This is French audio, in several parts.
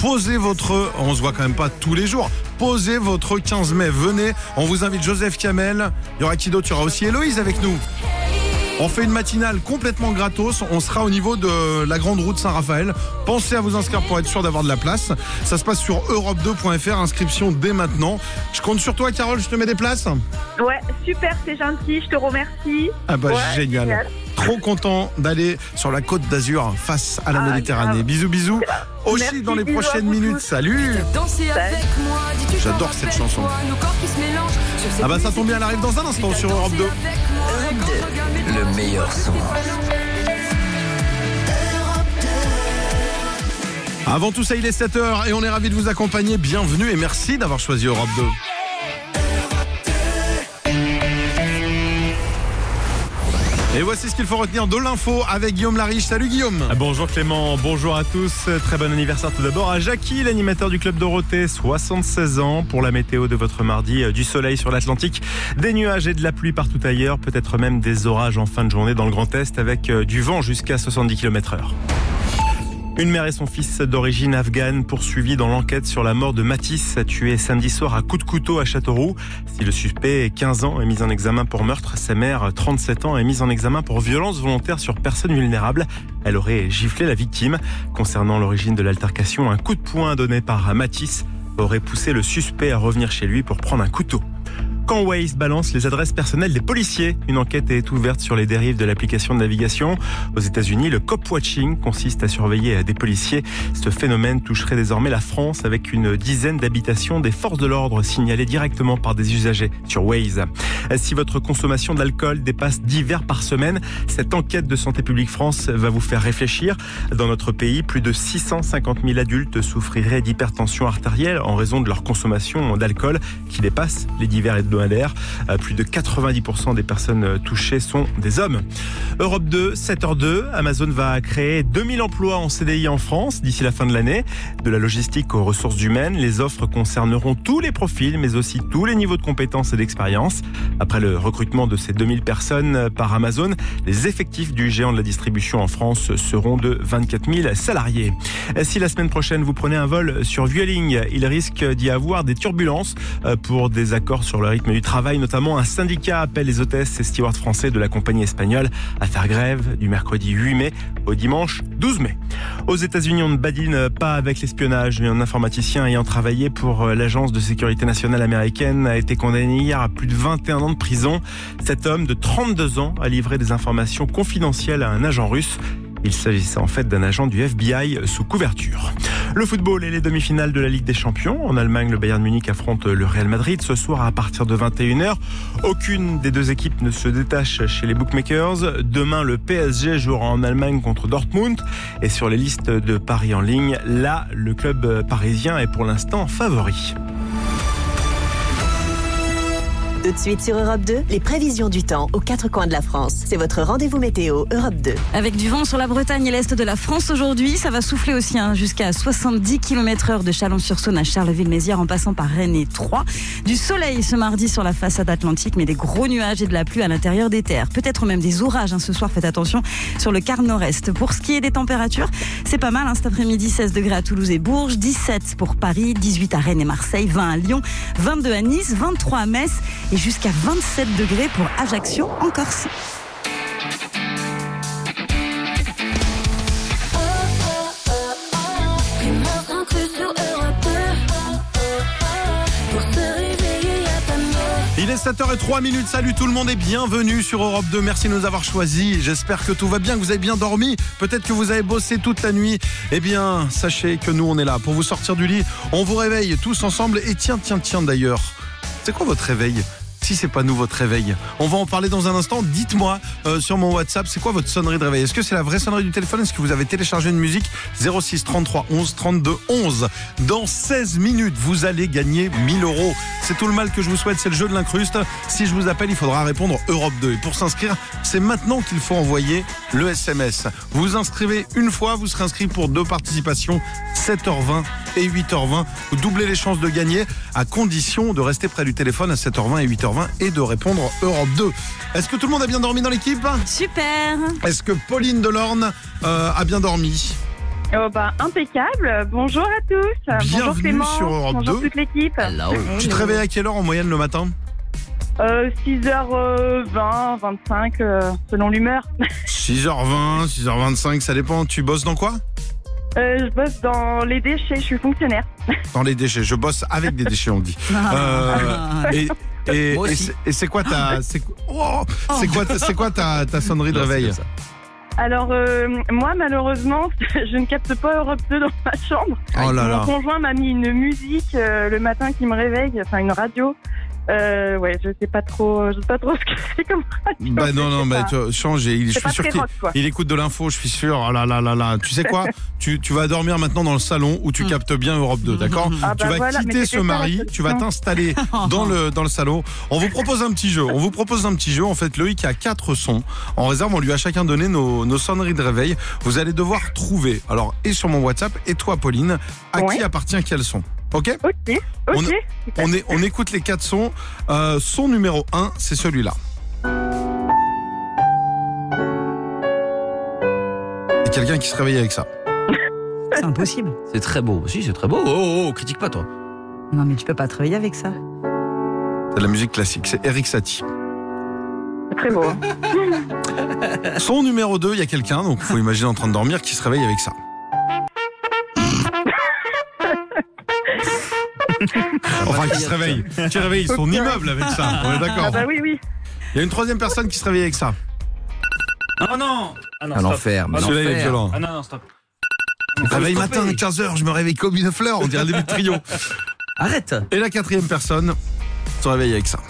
Posez votre... On se voit quand même pas tous les jours. Posez votre 15 mai. Venez, on vous invite Joseph Kamel. Il y aura qui d'autre ? Il y aura aussi Héloïse avec nous. On fait une matinale complètement gratos. On sera au niveau de la grande route Saint-Raphaël. Pensez à vous inscrire pour être sûr d'avoir de la place. Ça se passe sur europe2.fr. Inscription dès maintenant. Je compte sur toi, Carole. Je te mets des places. Ouais, super, c'est gentil. Je te remercie. Ah bah Ouais, génial. Trop content d'aller sur la côte d'Azur face à la Méditerranée. Grave. Bisous, bisous. Aussi Merci, dans les bisous à prochaines vous minutes. tous. Salut. J'adore cette chanson. Ah bah ça tombe bien, elle arrive dans un instant sur Europe 2. Le meilleur son. Avant tout ça, il est 7h et on est ravis de vous accompagner. Bienvenue et merci d'avoir choisi Europe 2. Et voici ce qu'il faut retenir de l'info avec Guillaume Lariche. Salut Guillaume. Bonjour Clément, bonjour à tous. Très bon anniversaire tout d'abord à Jackie, l'animateur du Club Dorothée, 76 ans. Pour la météo de votre mardi, du soleil sur l'Atlantique, des nuages et de la pluie partout ailleurs, peut-être même des orages en fin de journée dans le Grand Est avec du vent jusqu'à 70 km/h. Une mère et son fils d'origine afghane poursuivis dans l'enquête sur la mort de Mathis, tué samedi soir à coups de couteau à Châteauroux. Si le suspect, 15 ans, est mis en examen pour meurtre, sa mère, 37 ans, est mise en examen pour violence volontaire sur personne vulnérable. Elle aurait giflé la victime. Concernant l'origine de l'altercation, un coup de poing donné par Mathis aurait poussé le suspect à revenir chez lui pour prendre un couteau. Quand Waze balance les adresses personnelles des policiers, une enquête est ouverte sur les dérives de l'application de navigation. Aux États-Unis, le cop-watching consiste à surveiller des policiers. Ce phénomène toucherait désormais la France avec une dizaine d'habitations des forces de l'ordre signalées directement par des usagers sur Waze. Si votre consommation d'alcool dépasse 10 verres par semaine, cette enquête de Santé publique France va vous faire réfléchir. Dans notre pays, plus de 650 000 adultes souffriraient d'hypertension artérielle en raison de leur consommation d'alcool qui dépasse les 10 verres hebdomadaires. Plus de 90% des personnes touchées sont des hommes. Europe 2, 7h02, Amazon va créer 2000 emplois en CDI en France d'ici la fin de l'année. De la logistique aux ressources humaines, les offres concerneront tous les profils, mais aussi tous les niveaux de compétences et d'expérience. Après le recrutement de ces 2000 personnes par Amazon, les effectifs du géant de la distribution en France seront de 24 000 salariés. Si la semaine prochaine vous prenez un vol sur Vueling, il risque d'y avoir des turbulences pour des accords sur le rythme du travail. Notamment, un syndicat appelle les hôtesses et stewards français de la compagnie espagnole à faire grève du mercredi 8 mai au dimanche 12 mai. Aux États-Unis, on ne badine pas avec l'espionnage. Un informaticien ayant travaillé pour l'agence de sécurité nationale américaine a été condamné hier à plus de 21 ans de prison. Cet homme de 32 ans a livré des informations confidentielles à un agent russe. Il s'agissait en fait d'un agent du FBI sous couverture. Le football et les demi-finales de la Ligue des Champions. En Allemagne, le Bayern Munich affronte le Real Madrid ce soir à partir de 21h. Aucune des deux équipes ne se détache chez les bookmakers. Demain, le PSG jouera en Allemagne contre Dortmund. Et sur les listes de paris en ligne, là, le club parisien est pour l'instant favori. Tout de suite sur Europe 2, les prévisions du temps aux quatre coins de la France. C'est votre rendez-vous météo Europe 2. Avec du vent sur la Bretagne et l'Est de la France aujourd'hui, ça va souffler aussi jusqu'à 70 km/h de Chalon-sur-Saône à Charleville-Mézières en passant par Rennes et Troyes. Du soleil ce mardi sur la façade atlantique, mais des gros nuages et de la pluie à l'intérieur des terres. Peut-être même des orages ce soir, faites attention sur le quart nord-est. Pour ce qui est des températures, c'est pas mal cet après-midi, 16 degrés à Toulouse et Bourges, 17 pour Paris, 18 à Rennes et Marseille, 20 à Lyon, 22 à Nice, 23 à Metz et jusqu'à 27 degrés pour Ajaccio en Corse. Il est 7h03. Salut tout le monde et bienvenue sur Europe 2. Merci de nous avoir choisis. J'espère que tout va bien, que vous avez bien dormi. Peut-être que vous avez bossé toute la nuit. Eh bien, sachez que nous, on est là pour vous sortir du lit. On vous réveille tous ensemble. Et tiens d'ailleurs, c'est quoi votre réveil ? Si c'est pas nous votre réveil, on va en parler dans un instant. Dites-moi sur mon WhatsApp, c'est quoi votre sonnerie de réveil ? Est-ce que c'est la vraie sonnerie du téléphone ? Est-ce que vous avez téléchargé une musique ? 06 33 11 32 11. Dans 16 minutes, vous allez gagner 1000 €. C'est tout le mal que je vous souhaite, c'est le jeu de l'incruste. Si je vous appelle, il faudra répondre Europe 2. Et pour s'inscrire, c'est maintenant qu'il faut envoyer le SMS. Vous vous inscrivez une fois, vous serez inscrit pour 2 participations, 7h20 et 8h20. Vous doublez les chances de gagner à condition de rester près du téléphone à 7h20 et 8h20 et de répondre Europe 2. Est-ce que tout le monde a bien dormi dans l'équipe ? Super. Est-ce que Pauline Delorme a bien dormi ? Impeccable. Bonjour à tous. Bonjour Bienvenue Clément. sur Europe Bonjour 2. toute l'équipe. Hello. Tu te réveilles à quelle heure en moyenne le matin? 6h20, 25, selon l'humeur. 6h20, 6h25, ça dépend. Tu bosses dans quoi? Je bosse dans les déchets, je suis fonctionnaire. Dans les déchets. Je bosse avec des déchets, on dit. Moi aussi. Et c'est quoi ta sonnerie de réveil? Alors, moi, malheureusement, je ne capte pas Europe 2 dans ma chambre. Oh là là. Mon conjoint m'a mis une musique le matin qui me réveille, enfin une radio. Je sais pas trop ce que c'est comme radio. Bah non, bah tu change. Je suis sûr qu'il écoute de l'info, je suis sûr. Oh là là là là. Tu sais quoi? Tu vas dormir maintenant dans le salon où tu captes bien Europe 2, d'accord? Tu vas quitter ce mari, tu vas t'installer dans le salon. On vous propose un petit jeu. En fait, Loïc a 4 sons en réserve. On lui a chacun donné nos sonneries de réveil. Vous allez devoir trouver. Alors, et sur mon WhatsApp, et toi, Pauline, à qui appartient quel son? Ok. On écoute les 4 sons. Son numéro 1, c'est celui-là. Il y a quelqu'un qui se réveille avec ça. C'est impossible. C'est très beau. Si, c'est très beau. Oh, critique pas, toi. Non, mais tu peux pas travailler avec ça. C'est de la musique classique. C'est Eric Satie. C'est très beau. Son numéro 2, il y a quelqu'un, donc il faut imaginer en train de dormir, qui se réveille avec ça. Enfin, qui se réveille. Qui réveille son immeuble avec ça. On est d'accord. Ah bah oui. Il y a une troisième personne qui se réveille avec ça. Oh non. Ah non, À stop. l'enfer, mais Celui-là, il est l'enfer. violent. Ah non, stop. Réveil matin, 15h, je me réveille comme une fleur, on dirait un début de trio. Arrête. Et la quatrième personne se réveille avec ça.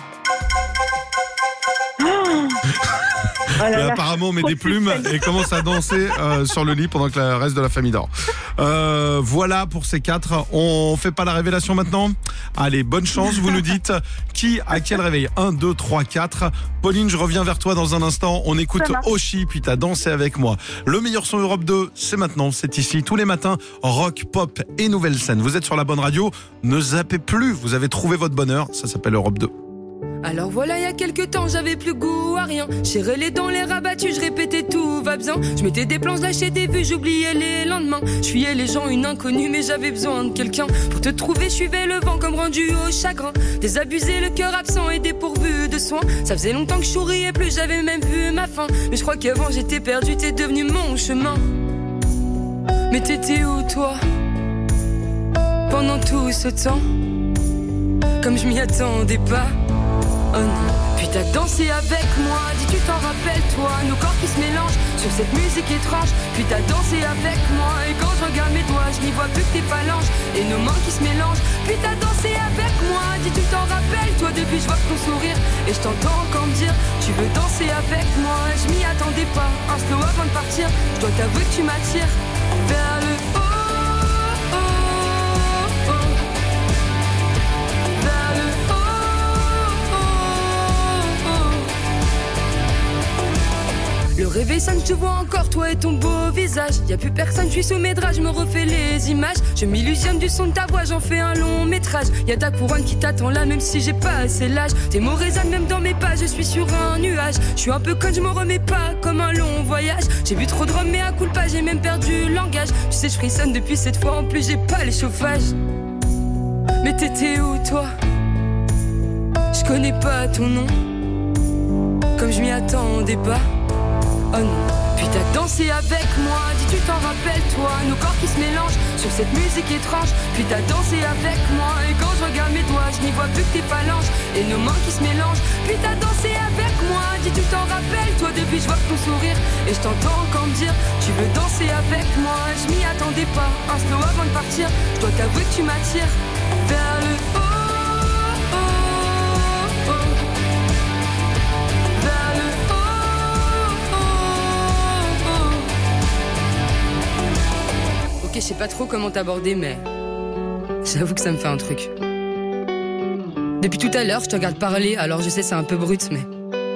Et apparemment, on met des plumes et commence à danser sur le lit pendant que le reste de la famille dort. Voilà pour ces 4. On fait pas la révélation maintenant? Allez, bonne chance, vous nous dites qui a quel réveil. 1, 2, 3, 4. Pauline, je reviens vers toi dans un instant. On écoute Oshi, puis t'as dansé avec moi. Le meilleur son Europe 2, c'est maintenant, c'est ici. Tous les matins, rock, pop et nouvelle scène. Vous êtes sur la bonne radio, ne zappez plus, vous avez trouvé votre bonheur, ça s'appelle Europe 2. Alors voilà, il y a quelques temps, j'avais plus goût à rien. J'ai les dents, les rabattus, je répétais tout va bien. Je mettais des plans, lâchais des vues, j'oubliais les lendemains. Je fuyais les gens, une inconnue, mais j'avais besoin de quelqu'un. Pour te trouver, je suivais le vent comme rendu au chagrin. Désabusé, le cœur absent et dépourvu de soins. Ça faisait longtemps que je souriais plus, j'avais même vu ma fin. Mais je crois qu'avant j'étais perdu, t'es devenu mon chemin. Mais t'étais où toi? Pendant tout ce temps, comme je m'y attendais pas. Oh non. Puis t'as dansé avec moi, dis tu t'en rappelles toi, nos corps qui se mélangent sur cette musique étrange. Puis t'as dansé avec moi, et quand je regarde mes doigts, je n'y vois plus que tes phalanges et nos mains qui se mélangent. Puis t'as dansé avec moi, dis tu t'en rappelles toi, depuis je vois ton sourire et je t'entends encore me dire tu veux danser avec moi. Je m'y attendais pas, un slow avant de partir, je dois t'avouer que tu m'attires vers le haut. Le réveil sonne, je te vois encore, toi et ton beau visage. Y'a plus personne, je suis sous mes draps, je me refais les images. Je m'illusionne du son de ta voix, j'en fais un long métrage. Y'a ta couronne qui t'attend là, même si j'ai pas assez l'âge. Tes mots résonnent même dans mes pas, je suis sur un nuage. Je suis un peu conne, je m'en remets pas, comme un long voyage. J'ai bu trop de rhum, mais à coup de pas, j'ai même perdu le langage. Tu sais, je frissonne depuis cette fois, en plus j'ai pas les chauffages. Mais t'étais où toi? Je connais pas ton nom, comme je m'y attendais pas. Oh non. Puis t'as dansé avec moi, dis tu t'en rappelles toi, nos corps qui se mélangent sur cette musique étrange. Puis t'as dansé avec moi, et quand je regarde mes doigts, je n'y vois plus que tes phalanges et nos mains qui se mélangent. Puis t'as dansé avec moi, dis tu t'en rappelles toi, depuis je vois ton sourire et je t'entends encore me dire tu veux danser avec moi. Je m'y attendais pas, un slow avant de partir, je dois t'avouer que tu m'attires vers le haut. Je sais pas trop comment t'aborder, mais j'avoue que ça me fait un truc. Depuis tout à l'heure, je te regarde parler, alors je sais c'est un peu brut, mais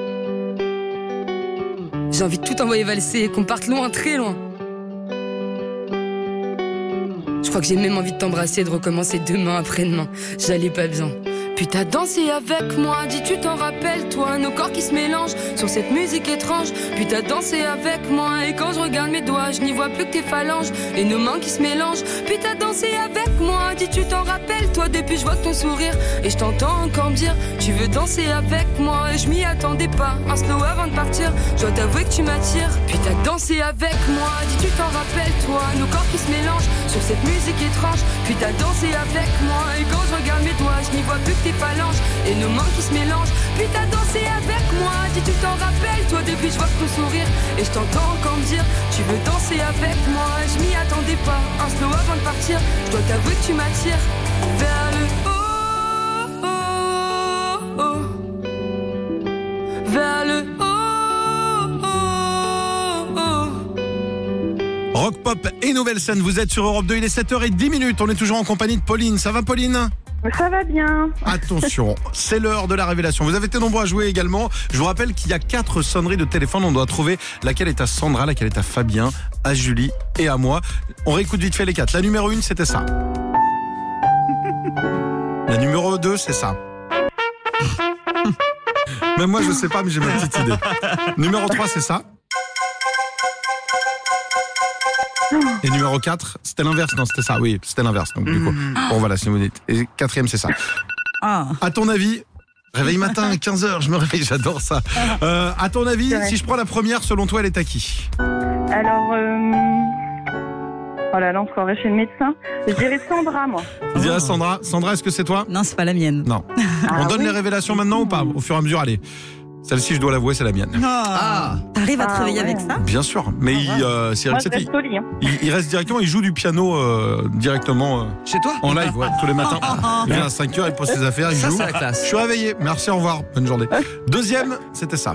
j'ai envie de tout envoyer valser et qu'on parte loin, très loin. Je crois que j'ai même envie de t'embrasser et de recommencer demain après-demain. J'allais pas bien, puis t'as dansé avec moi. Dis tu t'en rappelles toi, nos corps qui se mélangent sur cette musique étrange. Puis t'as dansé avec moi, et quand je regarde mes doigts, je n'y vois plus que tes phalanges et nos mains qui se mélangent. Puis t'as dansé avec moi, dis tu t'en rappelles toi. Depuis je vois ton sourire et je t'entends encore me dire tu veux danser avec moi. Et je m'y attendais pas, un slow avant de partir. Je dois t'avouer que tu m'attires. Puis t'as dansé avec moi, dis tu t'en rappelles toi. Nos corps qui se mélangent sur cette musique étrange. Puis t'as dansé avec moi, et quand je regarde mes doigts, je n'y vois plus que tes phalanges et nos mains qui se mélangent. Puis t'as dansé avec moi, dis tu t'en rappelles toi. Depuis je vois ton sourire et je t'entends encore me dire tu veux danser avec moi. Je m'y attendais pas, un slow avant de partir. Je dois t'avouer que tu m'attires vers le haut, oh, oh. Vers le Rock, pop et nouvelle scène, vous êtes sur Europe 2, il est 7h10, on est toujours en compagnie de Pauline. Ça va Pauline ? Ça va bien. Attention, c'est l'heure de la révélation. Vous avez été nombreux à jouer également. Je vous rappelle qu'il y a 4 sonneries de téléphone. On doit trouver laquelle est à Sandra, laquelle est à Fabien, à Julie et à moi. On réécoute vite fait les 4. La numéro 1, c'était ça. La numéro 2, c'est ça. Même moi, je sais pas, mais j'ai ma petite idée. Numéro 3, c'est ça. Et numéro 4, c'était l'inverse. Non, c'était ça. Oui, c'était l'inverse. Donc, du coup, bon, voilà, si vous dites. Et 4e, c'est ça. À ton avis, réveil matin, 15h, je me réveille, j'adore ça. À ton avis, si je prends la première, selon toi, elle est à qui ? Alors, oh là là, on se croirait chez le médecin. Je dirais Sandra, moi. Je dirais Sandra. Sandra, est-ce que c'est toi ? Non, c'est pas la mienne. Non. On donne les révélations maintenant ou pas ? Au fur et à mesure, allez. Celle-ci, je dois l'avouer, c'est la mienne. T'arrives à te réveiller avec ça ? Bien sûr, mais c'est moi, je reste au lit, hein. il reste directement, il joue du piano directement Chez toi ? en live, ouais, tous les matins. Il vient à 5h, il pose ses affaires, il Ça, joue. c'est la classe. Je suis réveillé, merci, au revoir, bonne journée. Deuxième, c'était ça.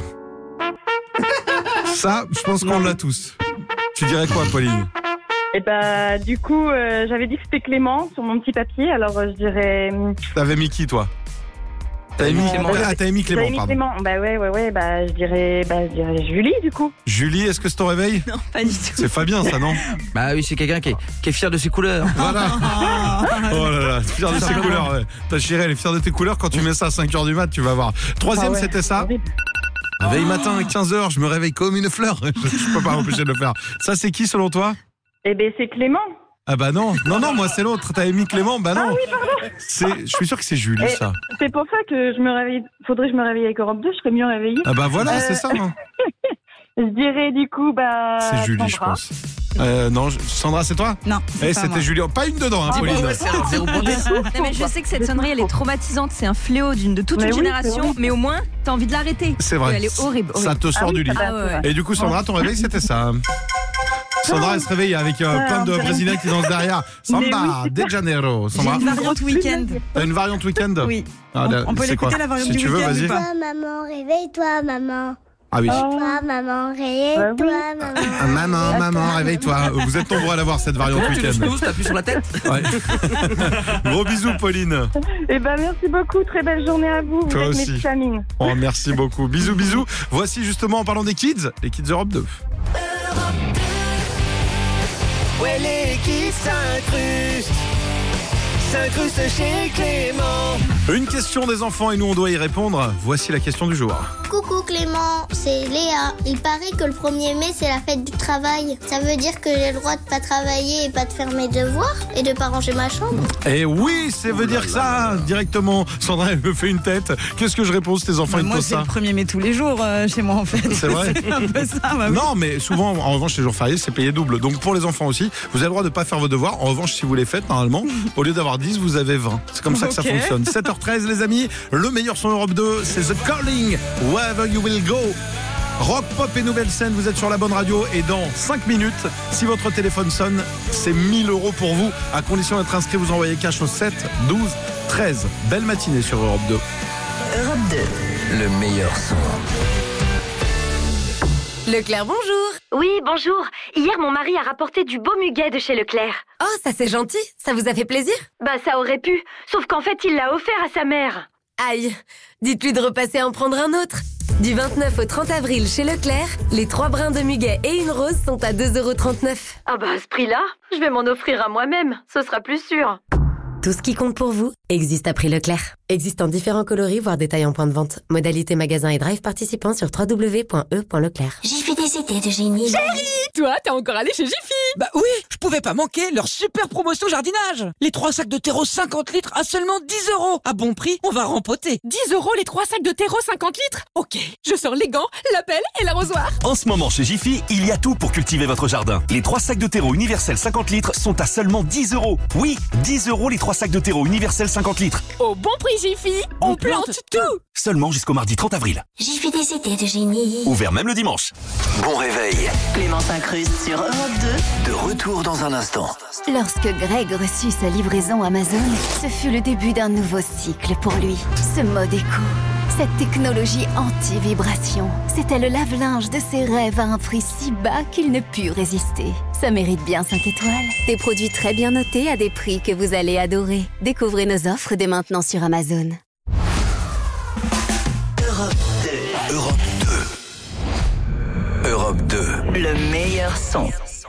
Ça, je pense qu'on l'a tous. Tu dirais quoi, Pauline ? Et bah, du coup, j'avais dit que c'était Clément sur mon petit papier, alors je dirais. T'avais mis qui, toi ? T'avais mis Clément. T'avais mis Clément, J'avais mis pardon. Clément. Bah ouais, bah je dirais Julie, du coup. Julie, est-ce que c'est ton réveil ? Non, pas du tout. C'est Fabien, ça, non ? Bah oui, c'est quelqu'un qui est fier de ses couleurs. Voilà. Oh là là, fier de ses couleurs. Ouais. Ta chérie, elle est fière de tes couleurs. Quand tu mets ça à 5h du mat, tu vas voir. Troisième, Ah ouais, c'était ça. horrible. Veille matin, 15h, je me réveille comme une fleur. Je peux pas m'empêcher de le faire. Ça, c'est qui, selon toi ? Eh ben, c'est Clément. Ah bah non, moi c'est l'autre. T'avais mis Clément, bah non. Ah oui, pardon. Je suis sûr que c'est Julie, ça. C'est pour ça que je me réveille. Faudrait que je me réveille avec Europe 2, je serais mieux réveillée. Ah bah voilà, c'est ça. Hein. Je dirais du coup, C'est Julie, Sandra. je pense. Non, Sandra, c'est toi ? Non. Eh, pas c'était moi. Julie. Pas une dedans, hein, Pauline. C'est un 0 point. Non, mais je sais que cette sonnerie elle est traumatisante, c'est un fléau de toute Mais une oui, génération, c'est vrai. mais au moins t'as envie de l'arrêter. C'est vrai. Elle est horrible. Ça te sort du lit. Ah ouais. Et du coup, Sandra, ton réveil, c'était ça. Sandra, elle se réveille avec plein de Brésiliens qui dansent derrière. Samba, de Janeiro. J'ai Sandra, une variante week-end. t'as une variante week-end ? Oui. Ah, On peut c'est l'écouter, quoi la variante Si du tu veux, week-end vas-y. ou pas ? Toi, maman, réveille-toi, maman. Ah oui. Toi, maman, réveille-toi, maman. Ah, maman, réveille-toi. Vous êtes nombreux à l'avoir, cette variante Tu le week-end. snooze, t'appuies sur la tête. Ouais. Gros bisous, Pauline. Eh ben, merci beaucoup. Très belle journée à vous. Vous Toi êtes aussi. mes vitamines. Oh, merci beaucoup. Bisous, bisous. Voici justement, en parlant des Kids Europe 2. Ouais, les kids s'incrustent chez Clément. Une question des enfants et nous on doit y répondre. Voici la question du jour. Coucou Clément, c'est Léa. Il paraît que le 1er mai, c'est la fête du travail. Ça veut dire que j'ai le droit de pas travailler et pas de faire mes devoirs et de pas ranger ma chambre. Et oui, ça veut dire ça directement. Sandra, elle me fait une tête. Qu'est-ce que je réponds si tes enfants ils te Moi, posent c'est ça le 1er mai tous les jours chez moi, en fait. C'est vrai. C'est un peu ça, bah oui. Non, mais souvent, en revanche, les jours fériés, c'est payé double. Donc pour les enfants aussi, vous avez le droit de pas faire vos devoirs. En revanche, si vous les faites, normalement, au lieu d'avoir 10, vous avez 20. C'est comme ça que ça Ok. fonctionne. 7h13, les amis. Le meilleur son Europe 2, c'est The Calling, Wherever You Will Go. Rock, pop et nouvelle scène, vous êtes sur la bonne radio. Et dans 5 minutes, si votre téléphone sonne, c'est 1000 € pour vous. À condition d'être inscrit, vous envoyez cash au 7 12 13. Belle matinée sur Europe 2. Europe 2. Le meilleur son. Leclerc, bonjour. Oui, bonjour. Hier, mon mari a rapporté du beau muguet de chez Leclerc. Oh, ça c'est gentil. Ça vous a fait plaisir? Bah, ça aurait pu. Sauf qu'en fait, il l'a offert à sa mère. Aïe. Dites-lui de repasser en prendre un autre. Du 29 au 30 avril chez Leclerc, les 3 brins de muguet et une rose sont à 2,39 €. Ah bah, à ce prix-là, je vais m'en offrir à moi-même. Ce sera plus sûr. Tout ce qui compte pour vous existe à prix Leclerc. Existant différents coloris, voire détails en point de vente. Modalité magasin et drive participants sur www.e.leclerc. J'ai fait des idées de génie. Chérie, toi, t'es encore allé chez Jiffy? Bah oui, je pouvais pas manquer leur super promotion jardinage. Les 3 sacs de terreau 50 litres à seulement 10 €. À bon prix, on va rempoter. 10 € les 3 sacs de terreau 50 litres? Ok, je sors les gants, la pelle et l'arrosoir. En ce moment, chez Jiffy, il y a tout pour cultiver votre jardin. Les 3 sacs de terreau universel 50 litres sont à seulement 10 €. Oui, 10 € les 3 sacs de terreau universel 50 litres. Au bon prix Jiffy, on plante tout. Seulement jusqu'au mardi 30 avril. J'ai fait des idées de génie. Ouvert même le dimanche. Bon réveil. Clément s'incruste sur Europe 2. De retour dans un instant. Lorsque Greg reçut sa livraison Amazon, ce fut le début d'un nouveau cycle pour lui. Ce mode éco, cette technologie anti-vibration, c'était le lave-linge de ses rêves à un prix si bas qu'il ne put résister. Ça mérite bien 5 étoiles. Des produits très bien notés à des prix que vous allez adorer. Découvrez nos offres dès maintenant sur Amazon. Europe 2. Europe 2. Europe 2. Le meilleur son.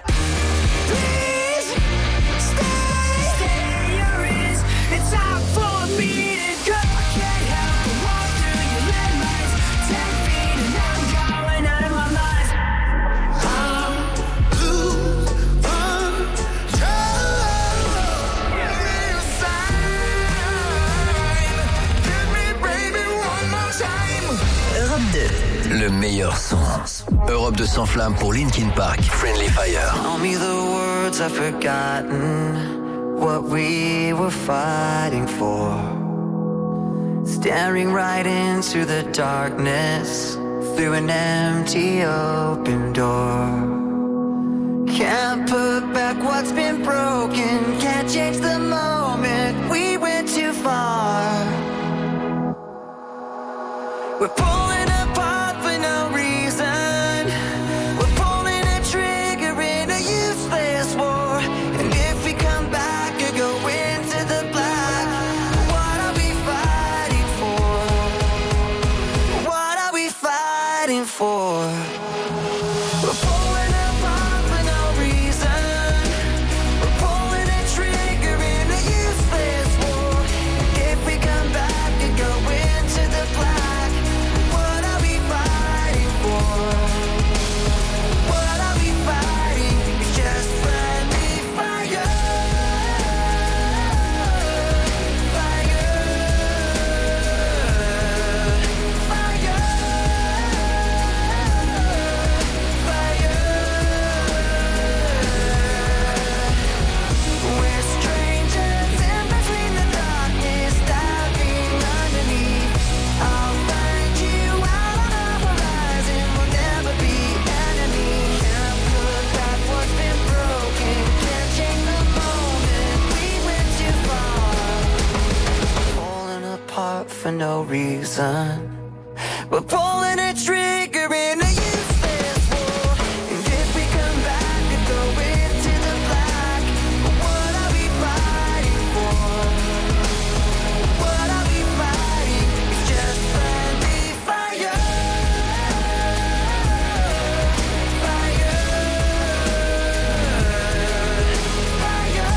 Le meilleur son. Europe 2 s'enflamme pour Linkin Park, Friendly Fire. Tell me the words I've forgotten, what we were fighting for. Staring right into the darkness, through an empty open door. Can't put back what's been broken, can't change the moment, we went too far. We're pulling apart for no reason. We're pulling a trigger in a useless war. And if we come back or go into the black, what are we fighting for? What are we fighting for? We're pulling apart for no reason. We're pulling a trigger in a useless war. And if we come back or go into the black, for no reason. We're pulling a trigger in a useless war. And if we come back and go into the black, what are we fighting for? What are we fighting? It's just friendly fire. Fire. Fire.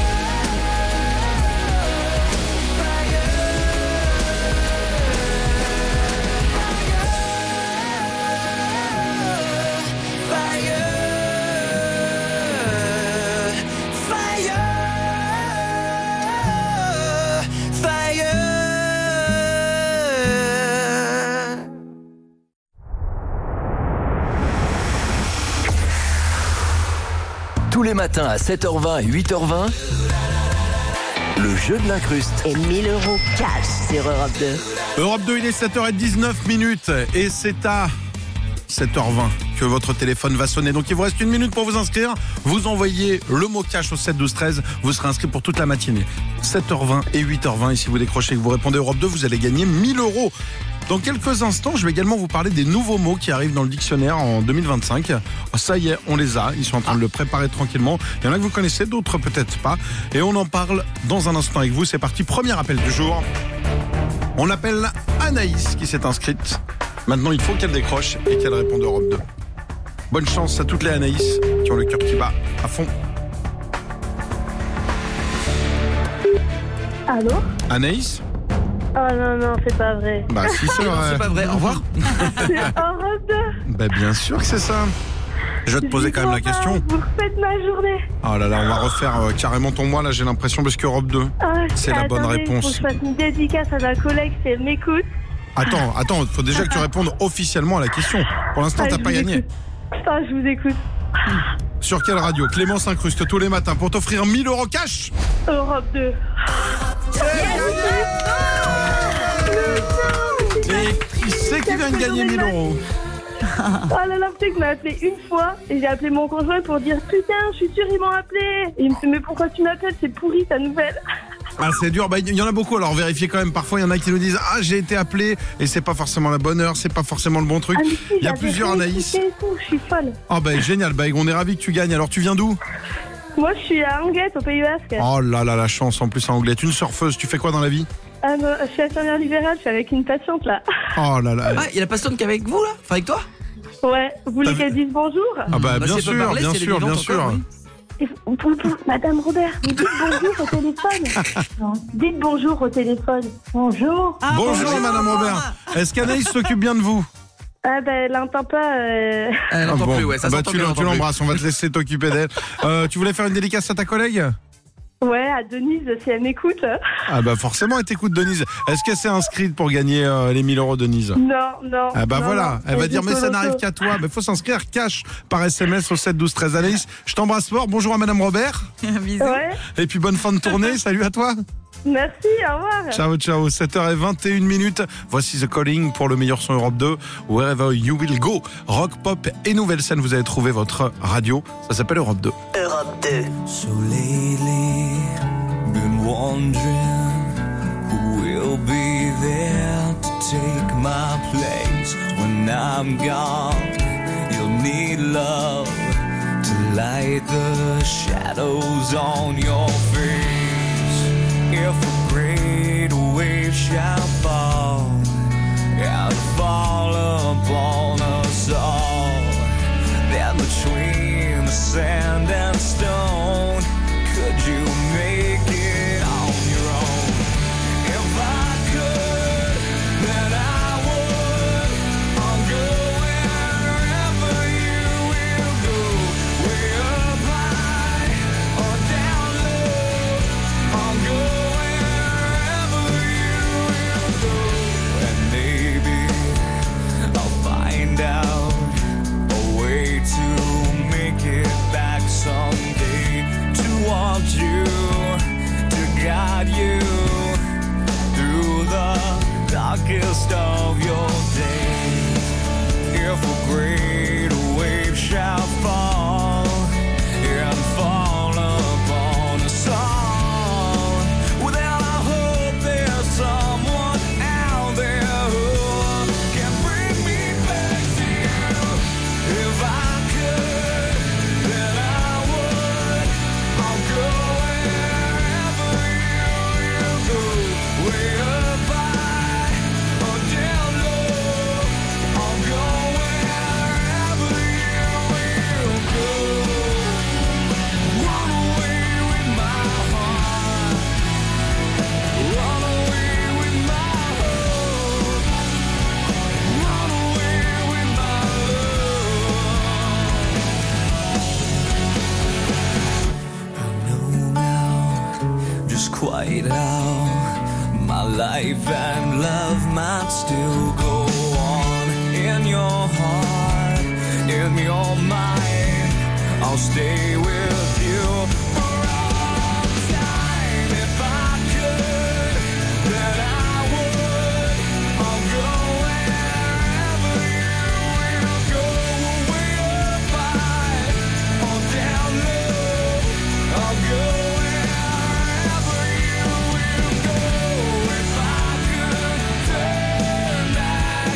Tous les matins à 7h20 et 8h20, le jeu de l'incruste. Et 1000 € cash sur Europe 2. Europe 2, il est 7h19 et c'est à 7h20 que votre téléphone va sonner. Donc il vous reste 1 minute pour vous inscrire. Vous envoyez le mot cash au 7 12 13. Vous serez inscrit pour toute la matinée. 7h20 et 8h20. Et si vous décrochez et que vous répondez Europe 2, vous allez gagner 1000 €. Dans quelques instants, je vais également vous parler des nouveaux mots qui arrivent dans le dictionnaire en 2025. Ça y est, on les a. Ils sont en train de le préparer tranquillement. Il y en a que vous connaissez, d'autres peut-être pas. Et on en parle dans un instant avec vous. C'est parti, premier appel du jour. On appelle Anaïs qui s'est inscrite. Maintenant, il faut qu'elle décroche et qu'elle réponde Europe 2. Bonne chance à toutes les Anaïs qui ont le cœur qui bat à fond. Allô ? Anaïs ? Oh non, c'est pas vrai. Bah si, c'est vrai. C'est pas vrai, au revoir. C'est Europe 2. Bah bien sûr que c'est ça. Je vais te poser quand même la question. Vous refaites ma journée. Oh là là, on va refaire carrément ton mois là, j'ai l'impression, parce qu'Europe 2, c'est la bonne réponse. Faut que je fasse une dédicace à ma collègue, si elle m'écoute. Attends, faut déjà que tu répondes officiellement à la question. Pour l'instant, t'as pas gagné. Je vous écoute. Sur quelle radio Clément s'incruste tous les matins pour t'offrir 1 000 € cash? Europe 2. Et qui c'est qui vient de gagner 1 000 €? Oh là là, peut-être qu'il m'a appelé une fois et j'ai appelé mon conjoint pour dire putain, je suis sûre ils m'ont appelé. Et il me dit mais pourquoi tu m'appelles, c'est pourri ta nouvelle. Ah c'est dur, bah il y en a beaucoup, alors vérifiez quand même, parfois il y en a qui nous disent ah j'ai été appelé et c'est pas forcément la bonne heure, c'est pas forcément le bon truc. Si, il y a plusieurs Anaïs. Je suis folle. Ah bah génial, bah on est ravis que tu gagnes, alors tu viens d'où? Moi je suis à Anguette au Pays Basque. Oh là là, la chance en plus à Anglais, une surfeuse, tu fais quoi dans la vie? Je suis infirmière libérale, je suis avec une patiente là. Oh là là. Ah, il y a la patiente qui est avec vous là? Enfin avec toi? Ouais, vous voulez qu'elle dise bonjour? Ah bah bien sûr, bien sûr, bien sûr. Madame Robert, vous dites bonjour au téléphone. Dites bonjour au téléphone. Bonjour. Bonjour Madame Robert. Est-ce qu'Anaïs s'occupe bien de vous? Ah bah elle n'entend pas. Elle n'entend plus, ouais, ça s'entend tu l'embrasses, on va te laisser t'occuper d'elle. Tu voulais faire une dédicace à ta collègue? Ouais, à Denise, si elle m'écoute. Ah bah forcément, elle t'écoute Denise. Est-ce qu'elle s'est inscrite pour gagner les 1 000 € Denise? Non. Ah bah non, voilà, non, elle va dire mais ça n'arrive qu'à toi. Mais faut s'inscrire cash par SMS au 7 12 13 Anaïs. Je t'embrasse fort. Bonjour à Madame Robert. Bisous. Ouais. Et puis bonne fin de tournée. Salut à toi. Merci, au revoir. Ciao. 7h21. Voici The Calling pour le meilleur son Europe 2. Wherever you will go. Rock, pop et nouvelle scène. Vous avez trouvé votre radio. Ça s'appelle Europe 2. Europe 2. So lately, been wondering who will be there to take my place when I'm gone. You'll need love to light the shadows on your face. If a great wave shall fall and fall upon us all, then between the sand and stone, could you make it on your own? If I could, then I would. I'll go wherever you will go, way up high or down low. I'll go wherever you will go, and maybe I'll find out a way to make it back someday, to want you, to guide you through the darkest of your days. If a great wave shall fall and fall upon us all, well then I hope there's someone out there who can bring me back to you. If I could, then I would. I'll go wherever you go, way up high or down low. I'll go wherever you will go. Run away with my heart, run away with my hope, run away with my love. I know now just quite how my life and love might still go on. In your heart, in your mind, I'll stay with you for all time. If I could, then I would. I'll go wherever you will go, way up high or down low. I'll go wherever you will go. If I could turn back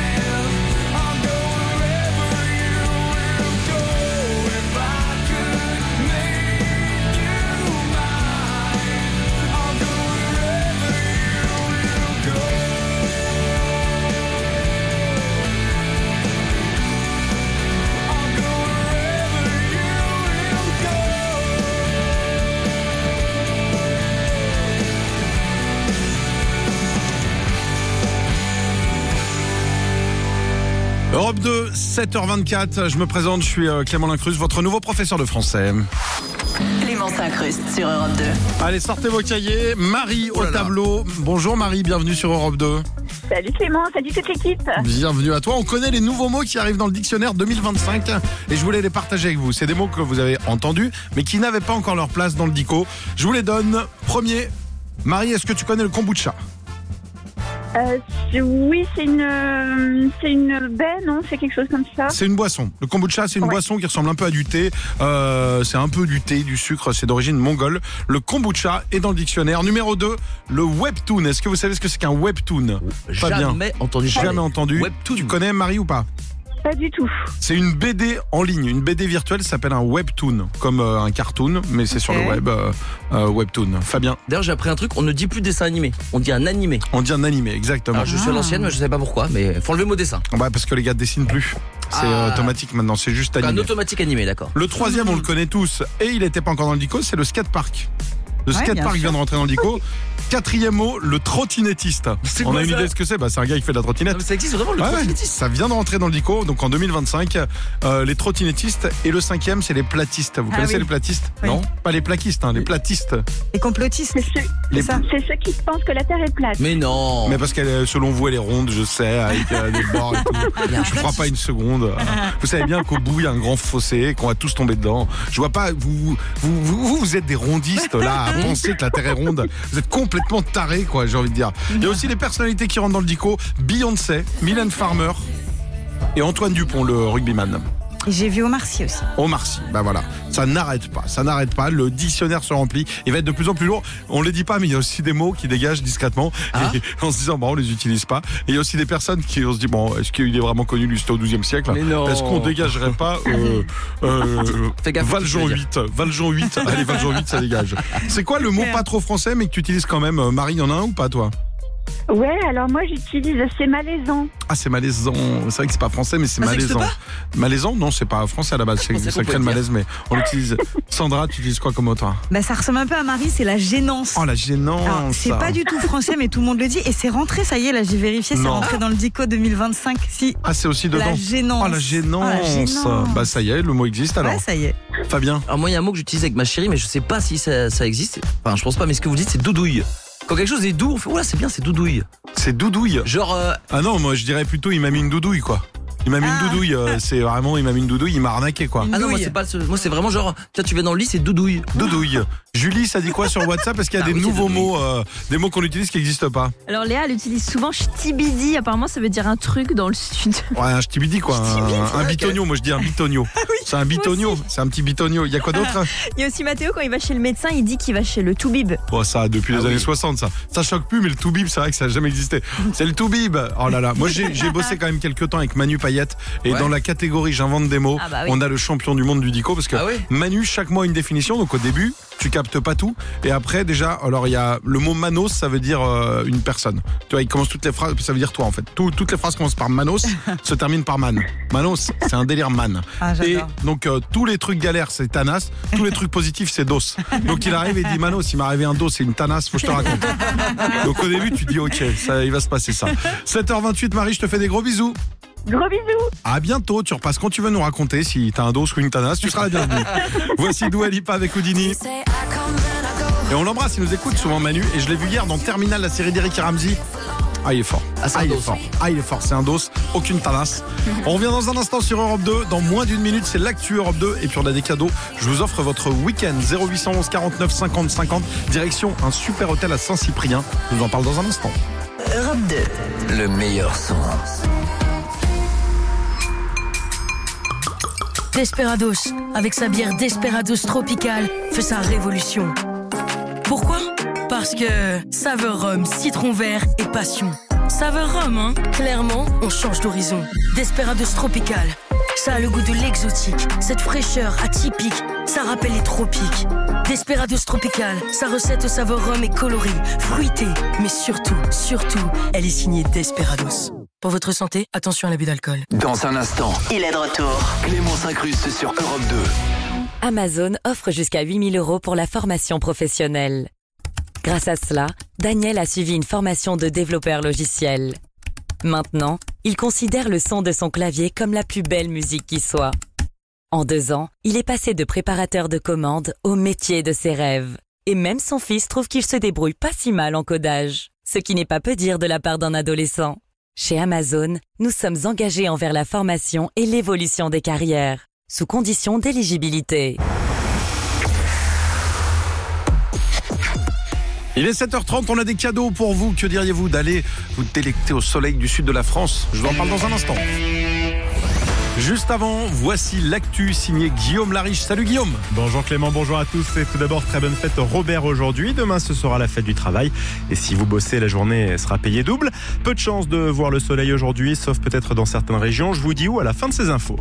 time, I'll go wherever you will go. If I could Europe 2, 7h24, je me présente, je suis Clément Lincruste, votre nouveau professeur de français. Clément s'incruste sur Europe 2. Allez, sortez vos cahiers, Marie au tableau. Bonjour Marie, bienvenue sur Europe 2. Salut Clément, salut toute l'équipe. Bienvenue à toi, on connaît les nouveaux mots qui arrivent dans le dictionnaire 2025 et je voulais les partager avec vous. C'est des mots que vous avez entendus mais qui n'avaient pas encore leur place dans le dico. Je vous les donne. Premier, Marie, est-ce que tu connais le kombucha ? Oui, c'est une baie, non? C'est quelque chose comme ça. C'est une boisson. Le kombucha, c'est une boisson qui ressemble un peu à du thé. C'est un peu du thé, du sucre. C'est d'origine mongole. Le kombucha est dans le dictionnaire. Numéro 2, le webtoon. Est-ce que vous savez ce que c'est qu'un webtoon? Jamais entendu. Jamais entendu. Webtoon. Tu connais, Marie, ou pas? Pas du tout. C'est une BD en ligne, une BD virtuelle s'appelle un webtoon, comme un cartoon, mais c'est sur le web, webtoon. Fabien. D'ailleurs, j'ai appris un truc, on ne dit plus dessin animé, on dit un animé. On dit un animé, exactement. Alors, je suis à l'ancienne, mais je sais pas pourquoi, mais faut enlever le mot dessin. Bah, parce que les gars dessinent plus. C'est automatique maintenant, c'est juste animé. Un automatique animé, d'accord. Le troisième, on le connaît tous, et il n'était pas encore dans le dico, c'est le skatepark. Le skatepark vient de rentrer dans le dico. Quatrième mot, le trottinettiste. On a une idée de ce que c'est. Bah, c'est un gars qui fait de la trottinette. Ça existe vraiment, le trottinettiste. Ça vient de rentrer dans le dico. Donc en 2025, les trottinettistes. Et le cinquième, c'est les platistes. Vous connaissez les platistes? Non, pas les plaquistes, les platistes. Les complotistes. C'est ceux qui pensent que la Terre est plate. Mais non. Mais parce qu'elle, selon vous, elle est ronde, je sais, avec des bords et tout. Je crois pas une seconde. Vous savez bien qu'au bout, il y a un grand fossé, qu'on va tous tomber dedans. Je vois pas, vous êtes des rondistes là, à penser que la Terre est ronde. Vous êtes complètement tarés, quoi, j'ai envie de dire. Il y a aussi des personnalités qui rentrent dans le dico. Beyoncé, Mylène Farmer et Antoine Dupont, le rugbyman. Et j'ai vu Omar Sy aussi. Omar Sy, bah voilà. Ça n'arrête pas. Le dictionnaire se remplit. Il va être de plus en plus lourd. On les dit pas, mais il y a aussi des mots qui dégagent discrètement. Et en se disant, bon, on les utilise pas. Et il y a aussi des personnes qui, on se dit, bon, est-ce qu'il est vraiment connu, lui, c'était au XIIe siècle? Est-ce qu'on dégagerait pas, Valjean 8? Valjean 8. Allez, Valjean 8, ça dégage. C'est quoi le mot pas trop français, mais que tu utilises quand même? Marie, y en a un ou pas, toi? Ouais, alors moi j'utilise c'est malaisant. Ah, c'est malaisant. C'est vrai que c'est pas français, mais c'est malaisant. Malaisant, non, c'est pas français à la base. Ça crée le malaise, mais on l'utilise. Sandra, tu utilises quoi comme mot, toi? Bah, ça ressemble un peu à Marie, c'est la gênance. Oh, la gênance. Alors, c'est pas du tout français, mais tout le monde le dit. Et c'est rentré, ça y est, là j'ai vérifié, c'est rentré dans le dico 2025. Si. Ah, c'est aussi dedans. La gênance. Oh, la gênance. Bah, ça y est, le mot existe alors. Ouais, ça y est. Fabien. Alors, moi, il y a un mot que j'utilise avec ma chérie, mais je sais pas si ça existe. Enfin, je pense pas, mais ce que vous dites, c'est doudouille. Quand quelque chose est doux, on fait, oula, c'est bien, c'est doudouille. C'est doudouille. Genre. Ah non, moi je dirais plutôt, il m'a mis une doudouille, quoi. Il m'a mis une doudouille, c'est vraiment, il m'a mis une doudouille, il m'a arnaqué, quoi. Ah non, moi c'est pas moi c'est vraiment genre, tiens, tu vas dans le lit, c'est doudouille. Doudouille. Julie, ça dit quoi sur WhatsApp? Parce qu'il y a des nouveaux mots, des mots qu'on utilise qui n'existent pas. Alors Léa, elle utilise souvent ch'tibidi, apparemment ça veut dire un truc dans le sud. Ouais, un ch'tibidi, quoi. Un bitonio, moi je dis un bitonio. C'est un bitonio, c'est un petit bitonio. Il y a quoi d'autre? Il y a aussi Mathéo, quand il va chez le médecin, il dit qu'il va chez le toubib. Bon, ça, depuis les années 60, ça choque plus, mais le toubib, c'est vrai que ça n'a jamais existé. C'est le toubib. Oh là là. Moi, j'ai bossé quand même quelques temps avec Manu Payette. Et dans la catégorie j'invente des mots, on a le champion du monde du dico, parce que Manu, chaque mois, une définition. Donc au début, tu captes pas tout. Et après, déjà, alors il y a le mot manos, ça veut dire une personne. Tu vois, il commence toutes les phrases, ça veut dire toi en fait. Toutes les phrases commencent par manos, se terminent par man. Manos, c'est un délire man. Et donc tous les trucs galères, c'est tanas. Tous les trucs positifs, c'est dos. Donc il arrive et dit manos, il m'est arrivé un dos, c'est une tanas, faut que je te raconte. Donc au début, tu dis ok, ça, il va se passer ça. 7h28, Marie, je te fais des gros bisous. Gros bisous. À bientôt, tu repasses quand tu veux nous raconter si t'as un dos ou une tanas, tu seras la bienvenue. Voici Dua Lipa avec Houdini. Et on l'embrasse, il nous écoute souvent Manu. Et je l'ai vu hier dans Terminal, la série d'Eric et Ramsey. Ah, il est fort. Il est fort. C'est un dos, aucune tanas. On revient dans un instant sur Europe 2. Dans moins d'une minute, c'est l'actu Europe 2. Et puis on a des cadeaux. Je vous offre votre week-end 0811 49 50 50. Direction un super hôtel à Saint-Cyprien. Je vous en parle dans un instant. Europe 2. Le meilleur son. Desperados, avec sa bière Desperados Tropical, fait sa révolution. Pourquoi? Parce que saveur rhum, citron vert et passion. Saveur rhum, hein? Clairement, on change d'horizon. Desperados Tropical, ça a le goût de l'exotique. Cette fraîcheur atypique, ça rappelle les tropiques. Desperados Tropical, sa recette au saveur rhum est colorée, fruitée, mais surtout, elle est signée Desperados. Pour votre santé, attention à l'abus d'alcool. Dans un instant, il est de retour. Clément s'incruste sur Europe 2. Amazon offre jusqu'à 8 000 € pour la formation professionnelle. Grâce à cela, Daniel a suivi une formation de développeur logiciel. Maintenant, il considère le son de son clavier comme la plus belle musique qui soit. En 2 ans, il est passé de préparateur de commandes au métier de ses rêves. Et même son fils trouve qu'il se débrouille pas si mal en codage. Ce qui n'est pas peu dire de la part d'un adolescent. Chez Amazon, nous sommes engagés envers la formation et l'évolution des carrières, sous condition d'éligibilité. Il est 7h30, on a des cadeaux pour vous. Que diriez-vous d'aller vous délecter au soleil du sud de la France? Je vous en parle dans un instant. Juste avant, voici l'actu signé Guillaume Lariche. Salut Guillaume. Bonjour Clément, bonjour à tous. Et tout d'abord, très bonne fête Robert aujourd'hui. Demain, ce sera la fête du travail. Et si vous bossez, la journée sera payée double. Peu de chance de voir le soleil aujourd'hui, sauf peut-être dans certaines régions. Je vous dis où à la fin de ces infos.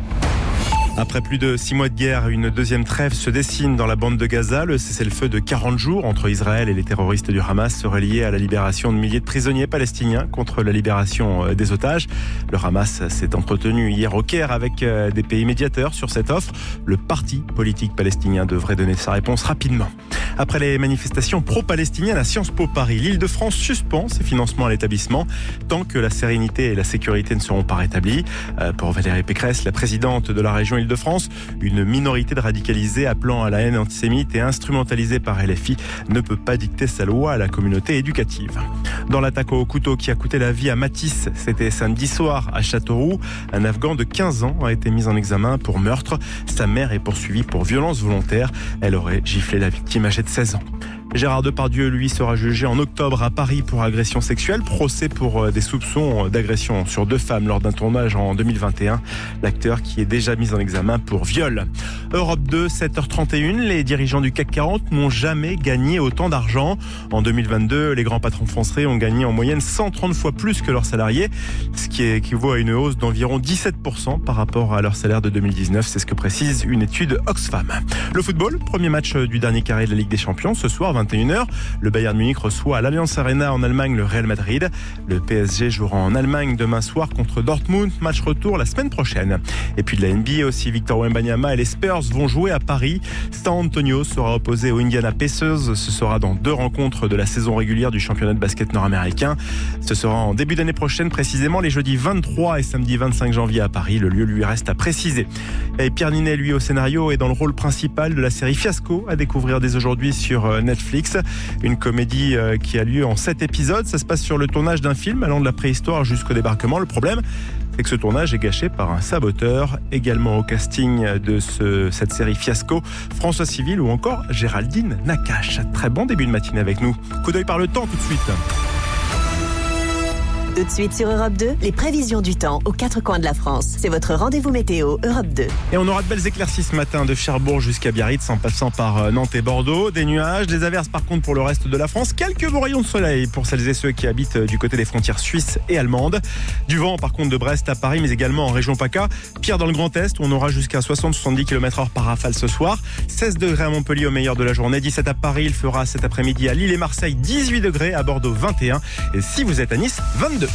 Après plus de 6 mois de guerre, une deuxième trêve se dessine dans la bande de Gaza. Le cessez-le-feu de 40 jours entre Israël et les terroristes du Hamas serait lié à la libération de milliers de prisonniers palestiniens contre la libération des otages. Le Hamas s'est entretenu hier au Caire avec des pays médiateurs sur cette offre. Le parti politique palestinien devrait donner sa réponse rapidement. Après les manifestations pro-palestiniennes à Sciences Po Paris, l'Île-de-France suspend ses financements à l'établissement tant que la sérénité et la sécurité ne seront pas rétablies. Pour Valérie Pécresse, la présidente de la région Île-de-France, une minorité de radicalisés appelant à la haine antisémite et instrumentalisée par LFI ne peut pas dicter sa loi à la communauté éducative. Dans l'attaque au couteau qui a coûté la vie à Matisse, c'était samedi soir à Châteauroux, un Afghan de 15 ans a été mis en examen pour meurtre. Sa mère est poursuivie pour violence volontaire. Elle aurait giflé la victime âgée de 16 ans. Gérard Depardieu, lui, sera jugé en octobre à Paris pour agression sexuelle. Procès pour des soupçons d'agression sur 2 femmes lors d'un tournage en 2021. L'acteur qui est déjà mis en examen pour viol. Europe 2, 7h31. Les dirigeants du CAC 40 n'ont jamais gagné autant d'argent. En 2022, les grands patrons français ont gagné en moyenne 130 fois plus que leurs salariés, ce qui équivaut à une hausse d'environ 17% par rapport à leur salaire de 2019. C'est ce que précise une étude Oxfam. Le football, premier match du dernier carré de la Ligue des Champions. Ce soir, 21h, le Bayern Munich reçoit à l'Allianz Arena en Allemagne le Real Madrid. Le PSG jouera en Allemagne demain soir contre Dortmund. Match retour la semaine prochaine. Et puis de la NBA aussi, Victor Wembanyama et les Spurs vont jouer à Paris. San Antonio sera opposé aux Indiana Pacers. Ce sera dans 2 rencontres de la saison régulière du championnat de basket nord-américain. Ce sera en début d'année prochaine, précisément les jeudis 23 et samedi 25 janvier à Paris. Le lieu lui reste à préciser. Et Pierre Ninet, lui, au scénario, est dans le rôle principal de la série Fiasco, à découvrir dès aujourd'hui sur Netflix. Une comédie qui a lieu en 7 épisodes. Ça se passe sur le tournage d'un film allant de la préhistoire jusqu'au débarquement. Le problème, c'est que ce tournage est gâché par un saboteur. Également au casting de cette série Fiasco, François Civil ou encore Géraldine Nakache. Très bon début de matinée avec nous. Coup d'œil par le temps tout de suite. Tout de suite sur Europe 2, les prévisions du temps aux 4 coins de la France. C'est votre rendez-vous météo Europe 2. Et on aura de belles éclaircies ce matin de Cherbourg jusqu'à Biarritz en passant par Nantes et Bordeaux. Des nuages, des averses par contre pour le reste de la France. Quelques beaux rayons de soleil pour celles et ceux qui habitent du côté des frontières suisses et allemandes. Du vent par contre de Brest à Paris mais également en région PACA. Pire dans le Grand Est où on aura jusqu'à 60-70 km/h par rafale ce soir. 16 degrés à Montpellier au meilleur de la journée. 17 à Paris, il fera cet après-midi à Lille et Marseille. 18 degrés à Bordeaux 21. Et si vous êtes à Nice, 22.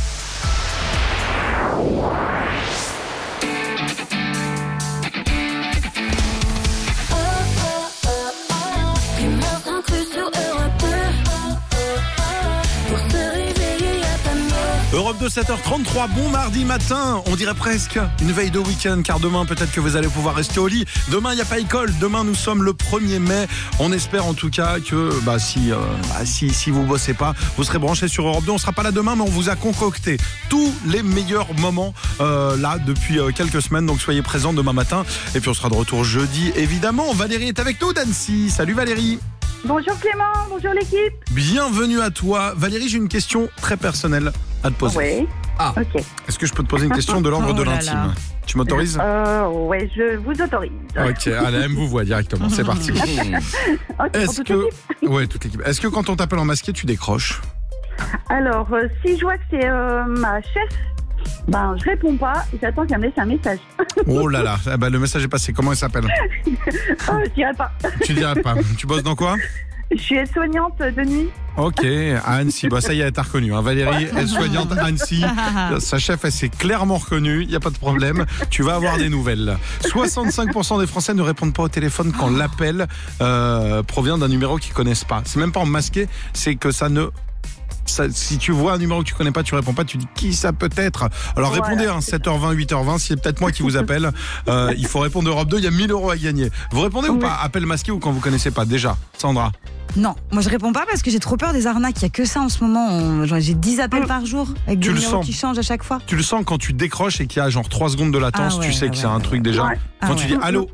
Europe 2, 7h33, bon mardi matin, on dirait presque une veille de week-end, car demain peut-être que vous allez pouvoir rester au lit. Demain il n'y a pas école, demain nous sommes le 1er mai. On espère en tout cas que si vous bossez pas, vous serez branchés sur Europe 2. On sera pas là demain, mais on vous a concocté tous les meilleurs moments là depuis quelques semaines. Donc soyez présents demain matin. Et puis on sera de retour jeudi évidemment. Valérie est avec nous d'Annecy. Salut Valérie. Bonjour Clément, bonjour l'équipe. Bienvenue à toi. Valérie, j'ai une question très personnelle à te poser. Oui. Ah, ok. Est-ce que je peux te poser une question de l'ordre de l'intime? Tu m'autorises? Oui, je vous autorise. Ok, allez, elle me vous voit directement, c'est parti. Est-ce que... Ouais, toute l'équipe. Est-ce que quand on t'appelle en masqué, tu décroches? Alors, si je vois que c'est ma chef, je réponds pas et j'attends qu'elle me laisse un message. Oh là là, le message est passé. Comment elle s'appelle? Je dirais pas. Tu dirais pas. Tu bosses dans quoi? Je suis aide-soignante de nuit. Ok, à Annecy. Ça y est, t'as reconnu. Valérie, aide-soignante à Annecy. Sa chef, elle s'est clairement reconnue. Il n'y a pas de problème. Tu vas avoir des nouvelles. 65% des Français ne répondent pas au téléphone quand l'appel provient d'un numéro qu'ils connaissent pas. C'est même pas en masqué, c'est que ça ne si tu vois un numéro que tu connais pas, tu réponds pas, tu dis qui ça peut être. Alors répondez, 7h20, 8h20, si c'est peut-être moi qui vous appelle. Il faut répondre Europe 2, il y a 1000 € à gagner. Vous répondez ou pas? Appel masqué ou quand vous connaissez pas déjà? Sandra? Non, moi je réponds pas parce que j'ai trop peur des arnaques. Il y a que ça en ce moment. J'ai 10 appels par jour avec des numéros qui changent à chaque fois. Tu le sens quand tu décroches et qu'il y a genre 3 secondes de latence, tu sais que c'est un truc déjà. Quand tu dis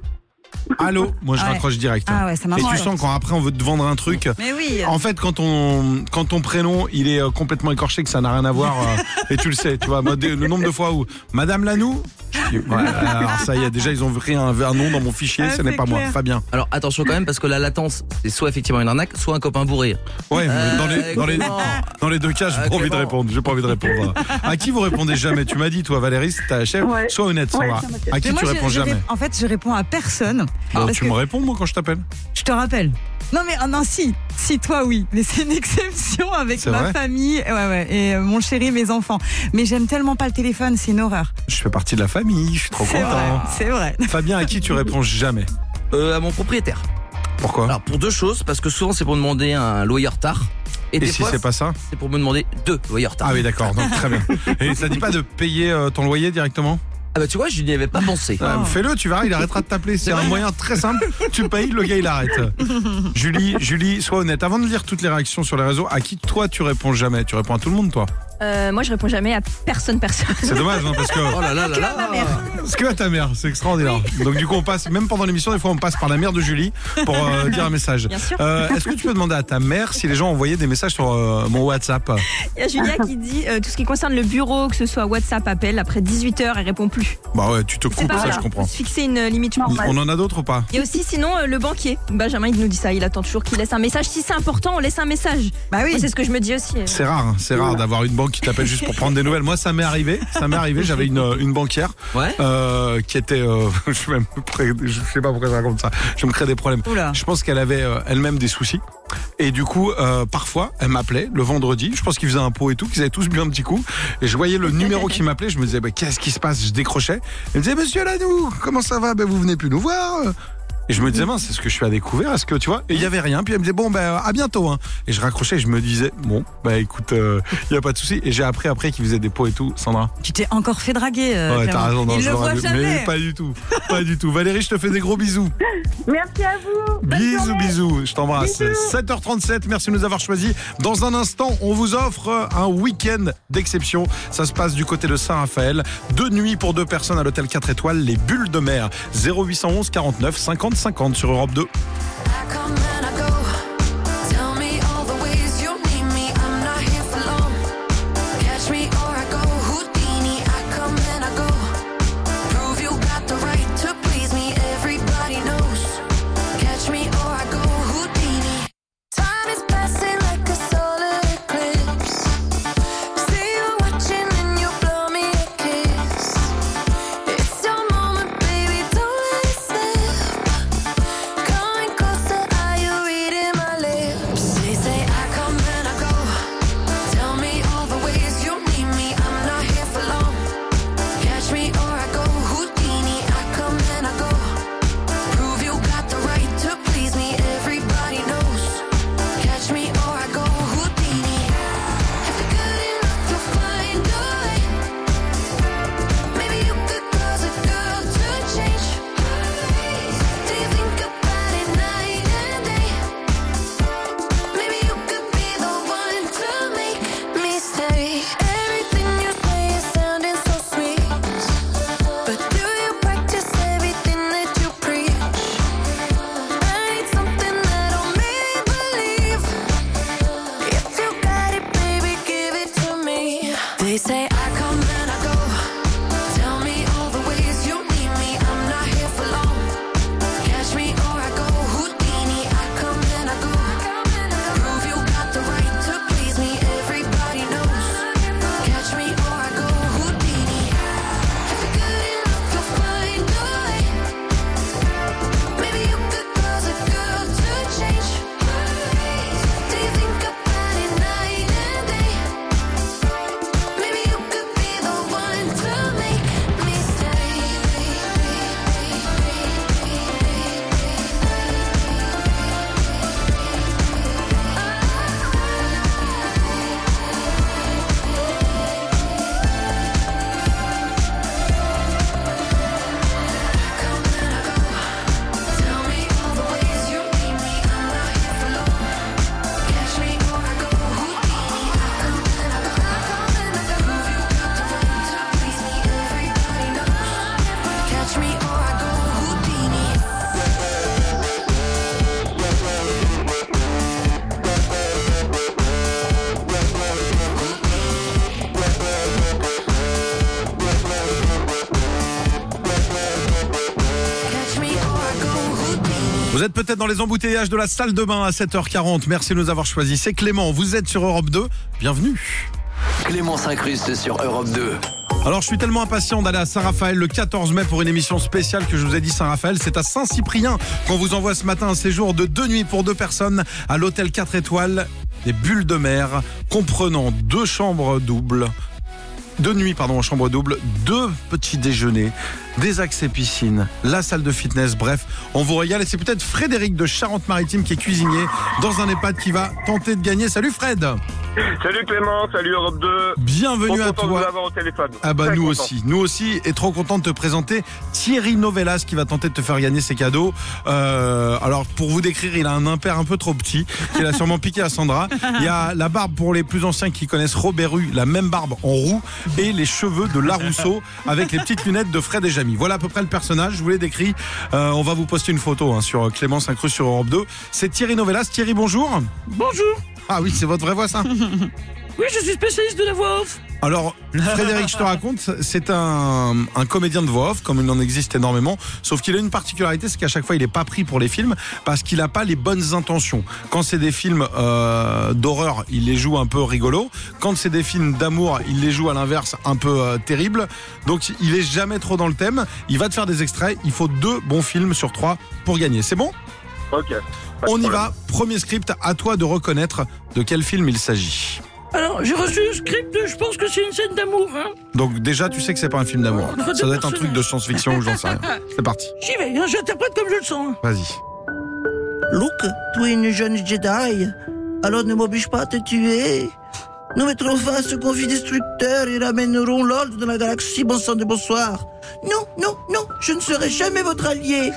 allô, moi je raccroche direct. Ah ouais, ça marche. Et tu sens quand après on veut te vendre un truc. Mais oui. En fait, quand ton prénom il est complètement écorché, que ça n'a rien à voir, et tu le sais, tu vois, le nombre de fois où Madame Lanou. Alors ça y est, déjà ils ont pris un nom dans mon fichier, ce n'est pas moi, Fabien. Alors attention quand même parce que la latence c'est soit effectivement une arnaque, soit un copain bourré. Ouais, dans les deux cas, j'ai pas envie de répondre. À qui vous répondez jamais? Tu m'as dit toi Valérie, c'est ta chef. Sois honnête Sandra. À qui tu réponds jamais? En fait, je réponds à personne. Alors tu me réponds moi quand je t'appelle? Je te rappelle. Non mais si toi oui, mais c'est une exception avec ma famille, et mon chéri, mes enfants. Mais j'aime tellement pas le téléphone, c'est une horreur. Je fais partie de la famille, je suis trop content. C'est vrai. Fabien, à qui tu réponds jamais? À mon propriétaire. Pourquoi? Alors pour deux choses, parce que souvent c'est pour demander un loyer retard. Et des si fois, c'est pas ça? C'est pour me demander 2 loyers retard. Ah oui d'accord, donc très bien. Et ça dit pas de payer ton loyer directement? Ah bah tu vois, je n'y avais pas pensé. Fais-le, tu verras, il arrêtera de t'appeler. C'est un moyen très simple. Tu payes, le gars il arrête. Julie, sois honnête. Avant de lire toutes les réactions sur les réseaux, à qui toi tu réponds jamais? Tu réponds à tout le monde toi? Moi je réponds jamais à personne. C'est dommage parce que oh là là là là. Parce que à ta mère, c'est extraordinaire. Donc du coup on passe, même pendant l'émission des fois on passe par la mère de Julie pour dire un message. Bien sûr. Est-ce que tu peux demander à ta mère si les gens envoyaient des messages sur mon WhatsApp? Il y a Julia qui dit tout ce qui concerne le bureau, que ce soit WhatsApp, appel, après 18h elle répond plus. Bah ouais, tu te coupes, ça je comprends. Faut se fixer une limite. On en a d'autres ou pas? Il y a aussi sinon le banquier. Benjamin il nous dit ça, il attend toujours qu'il laisse un message. Si c'est important, on laisse un message. Bah oui. Moi, c'est ce que je me dis aussi. C'est rare d'avoir une banque qui t'appelle juste pour prendre des nouvelles. Moi ça m'est arrivé, j'avais une banquière qui était je sais pas pourquoi je raconte ça, je me crée des problèmes. Oula. Je pense qu'elle avait elle-même des soucis et du coup parfois elle m'appelait le vendredi, je pense qu'ils faisaient un pot et tout, qu'ils avaient tous bu un petit coup et je voyais le numéro qui m'appelait, je me disais qu'est-ce qui se passe, je décrochais, elle me disait monsieur Lanou, comment ça va, vous venez plus nous voir? Et je me disais, c'est ce que je suis à découvert, est-ce que tu vois? Et il y avait rien, puis elle me disait, à bientôt, hein. Et je raccrochais, et je me disais, écoute, il y a pas de souci. Et j'ai appris après qu'il faisait des pots et tout, Sandra. Tu t'es encore fait draguer, ouais, t'as raison, il le voit jamais. Mais pas du tout. Valérie, je te fais des gros bisous. Merci à vous. Bisous, je t'embrasse. 7h37, merci de nous avoir choisis. Dans un instant, on vous offre un week-end d'exception. Ça se passe du côté de Saint-Raphaël. 2 nuits pour 2 personnes à l'hôtel 4 étoiles, les Bulles de Mer. 0811 49 50 50 sur Europe 2. Vous êtes peut-être dans les embouteillages de la salle de bain à 7h40. Merci de nous avoir choisis. C'est Clément, vous êtes sur Europe 2. Bienvenue. Clément s'incruste sur Europe 2. Alors je suis tellement impatient d'aller à Saint-Raphaël le 14 mai pour une émission spéciale que je vous ai dit. Saint-Raphaël, c'est à Saint-Cyprien qu'on vous envoie ce matin un séjour de 2 nuits pour 2 personnes à l'hôtel 4 étoiles des Bulles de Mer, comprenant 2 chambres doubles. 2 nuits en chambre double, 2 petits déjeuners, des accès piscine, la salle de fitness, bref, on vous régale. Et c'est peut-être Frédéric de Charente-Maritime qui est cuisinier dans un EHPAD qui va tenter de gagner. Salut Fred. Salut Clément, salut Europe 2. Bienvenue à toi. De vous avoir au téléphone. Ah bah Très nous content. aussi, et trop content de te présenter Thierry Novelas qui va tenter de te faire gagner ses cadeaux. Alors pour vous décrire, il a un impair un peu trop petit qu'il a sûrement piqué à Sandra. Il y a la barbe pour les plus anciens qui connaissent Robert Rue, la même barbe en roux, et les cheveux de Larousseau avec les petites lunettes de Fred et Jamy. Voilà à peu près le personnage, je vous l'ai décrit. On va vous poster une photo sur Clément s'incruste sur Europe 2. C'est Thierry Novelas. Thierry, bonjour. Bonjour. Ah oui, c'est votre vraie voix ça. Oui, je suis spécialiste de la voix off. Alors, Frédéric, je te raconte, c'est un comédien de voix off, comme il en existe énormément, sauf qu'il a une particularité, c'est qu'à chaque fois, il n'est pas pris pour les films, parce qu'il n'a pas les bonnes intentions. Quand c'est des films d'horreur, il les joue un peu rigolo. Quand c'est des films d'amour, il les joue à l'inverse, un peu terrible. Donc, il est jamais trop dans le thème. Il va te faire des extraits. Il faut 2 bons films sur 3 pour gagner. C'est bon ? Ok. On y va. Premier script, à toi de reconnaître de quel film il s'agit. Alors, j'ai reçu le script, je pense que c'est une scène d'amour, hein. Donc déjà, tu sais que c'est pas un film d'amour. Ça doit être un truc de science-fiction ou j'en sais rien. C'est parti. J'y vais, hein, j'interprète comme je le sens. Vas-y. Luke, tu es une jeune Jedi, alors ne m'oblige pas à te tuer. Nous mettrons fin à ce conflit destructeur et ramènerons l'ordre dans la galaxie, bon sang de bonsoir. Non, je ne serai jamais votre allié.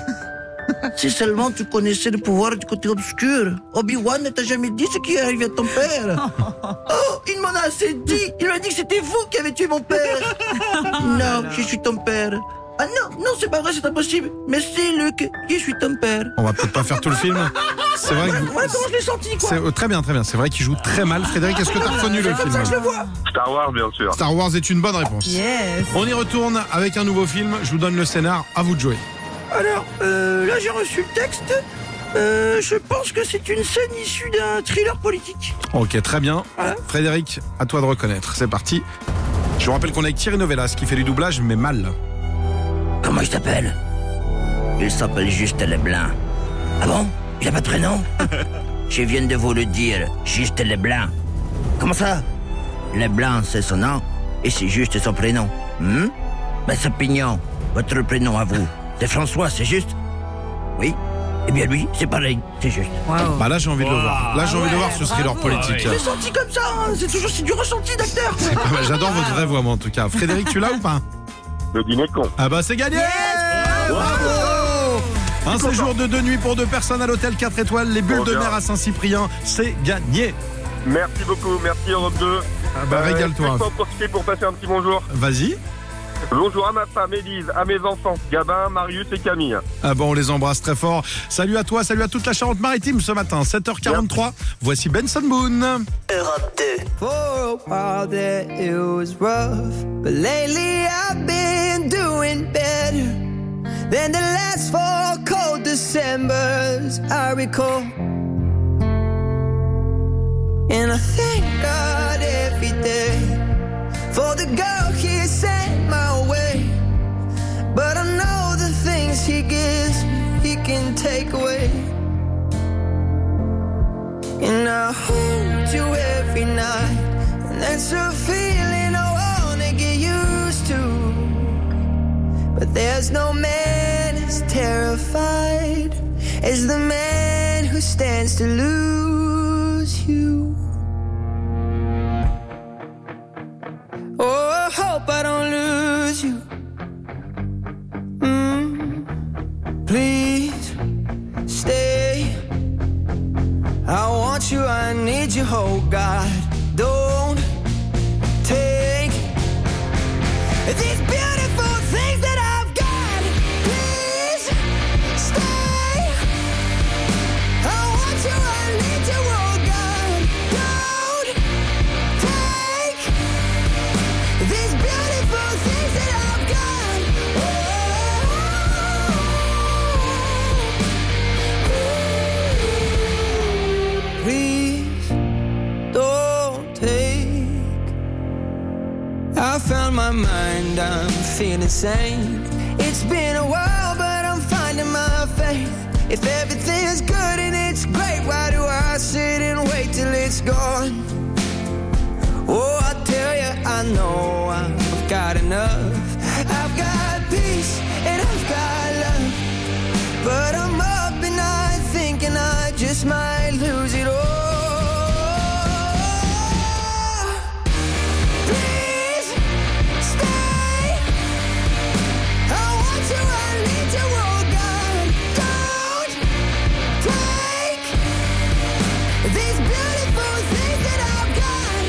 Si seulement tu connaissais le pouvoir du côté obscur. Obi-Wan ne t'a jamais dit ce qui est arrivé à ton père. Oh, il m'en a assez dit. Il m'a dit que c'était vous qui avez tué mon père. Non, je suis ton père. Ah non, c'est pas vrai, c'est impossible. Mais c'est Luke, je suis ton père. On va peut-être pas faire tout le film. C'est vrai que... Voilà comment je l'ai senti, quoi. Très bien. C'est vrai qu'il joue très mal. Frédéric, est-ce que t'as reconnu le film ? C'est comme ça que je le vois. Star Wars, bien sûr. Star Wars est une bonne réponse. Yes. On y retourne avec un nouveau film. Je vous donne le scénar. À vous de jouer. Alors, là j'ai reçu le texte. Je pense que c'est une scène issue d'un thriller politique. Ok, très bien. Voilà. Frédéric, à toi de reconnaître. C'est parti. Je vous rappelle qu'on est avec Thierry Novelas qui fait du doublage, mais mal. Comment je t'appelle? Il s'appelle Juste Leblanc. Ah bon? Il a pas de prénom? Je viens de vous le dire, Juste Leblanc. Comment ça? Leblanc, c'est son nom, et c'est Juste son prénom. Ben c'est Pignon, votre prénom à vous. C'est François, c'est juste? Oui. Eh bien lui, c'est pareil, c'est juste. Wow. Bah là j'ai envie de le voir. Là j'ai envie de voir ce thriller politique. Je l'ai senti comme ça, hein. C'est du ressenti d'acteur. J'adore votre vraie voix moi en tout cas. Frédéric, tu l'as ou pas? Le dîner de con. Ah bah c'est gagné. Bravo. Un séjour de 2 nuits pour 2 personnes à l'hôtel 4 étoiles, les Bulles de Mer à Saint-Cyprien, c'est gagné. Merci beaucoup, merci Europe 2. Ah bah régale-toi. Je peux en profiter pour passer un petit bonjour. Vas-y. Bonjour à ma femme Élise, à mes enfants, Gabin, Marius et Camille. Ah bon, on les embrasse très fort. Salut à toi, salut à toute la Charente-Maritime ce matin, 7h43. Voici Benson Boone. Europe 2. For a while there it was rough, but lately I've been doing better than the last 4 cold Decembers I recall. And I thank God every day for the girl he sent my way. But I know the things he gives me, he can take away. And I hold you every night, and that's a feeling I wanna get used to. But there's no man as terrified as the man who stands to lose you. Oh, I hope I don't lose you. Please stay. I want you, I need you, oh God. Don't take these beautiful things that I've got. Please stay. I want you, I need you, oh God. Don't take these beautiful things that I've got. Oh, found my mind, I'm feeling sane. It's been a while, but I'm finding my faith. If everything's good and it's great, why do I sit and wait till it's gone? Oh, I tell you, I know I've got enough. I've got peace and I've got love, but I'm up and I thinking I just might lose it all. Please stay. I want you, I need you, oh God. Don't take these beautiful things that I've got.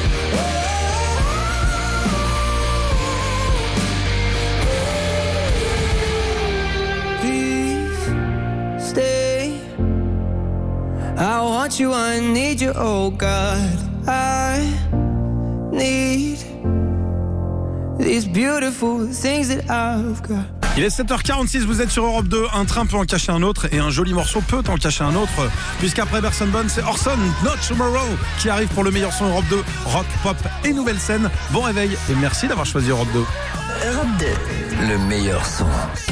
Please stay. I want you, I need you, oh God. I need these beautiful things that I've got. Il est 7h46, vous êtes sur Europe 2. Un train peut en cacher un autre et un joli morceau peut en cacher un autre. Puisqu'après Berson Bonne, c'est Orson, Not Tomorrow, qui arrive pour le meilleur son Europe 2, rock, pop et nouvelle scène. Bon réveil et merci d'avoir choisi Europe 2. Europe 2, le meilleur son.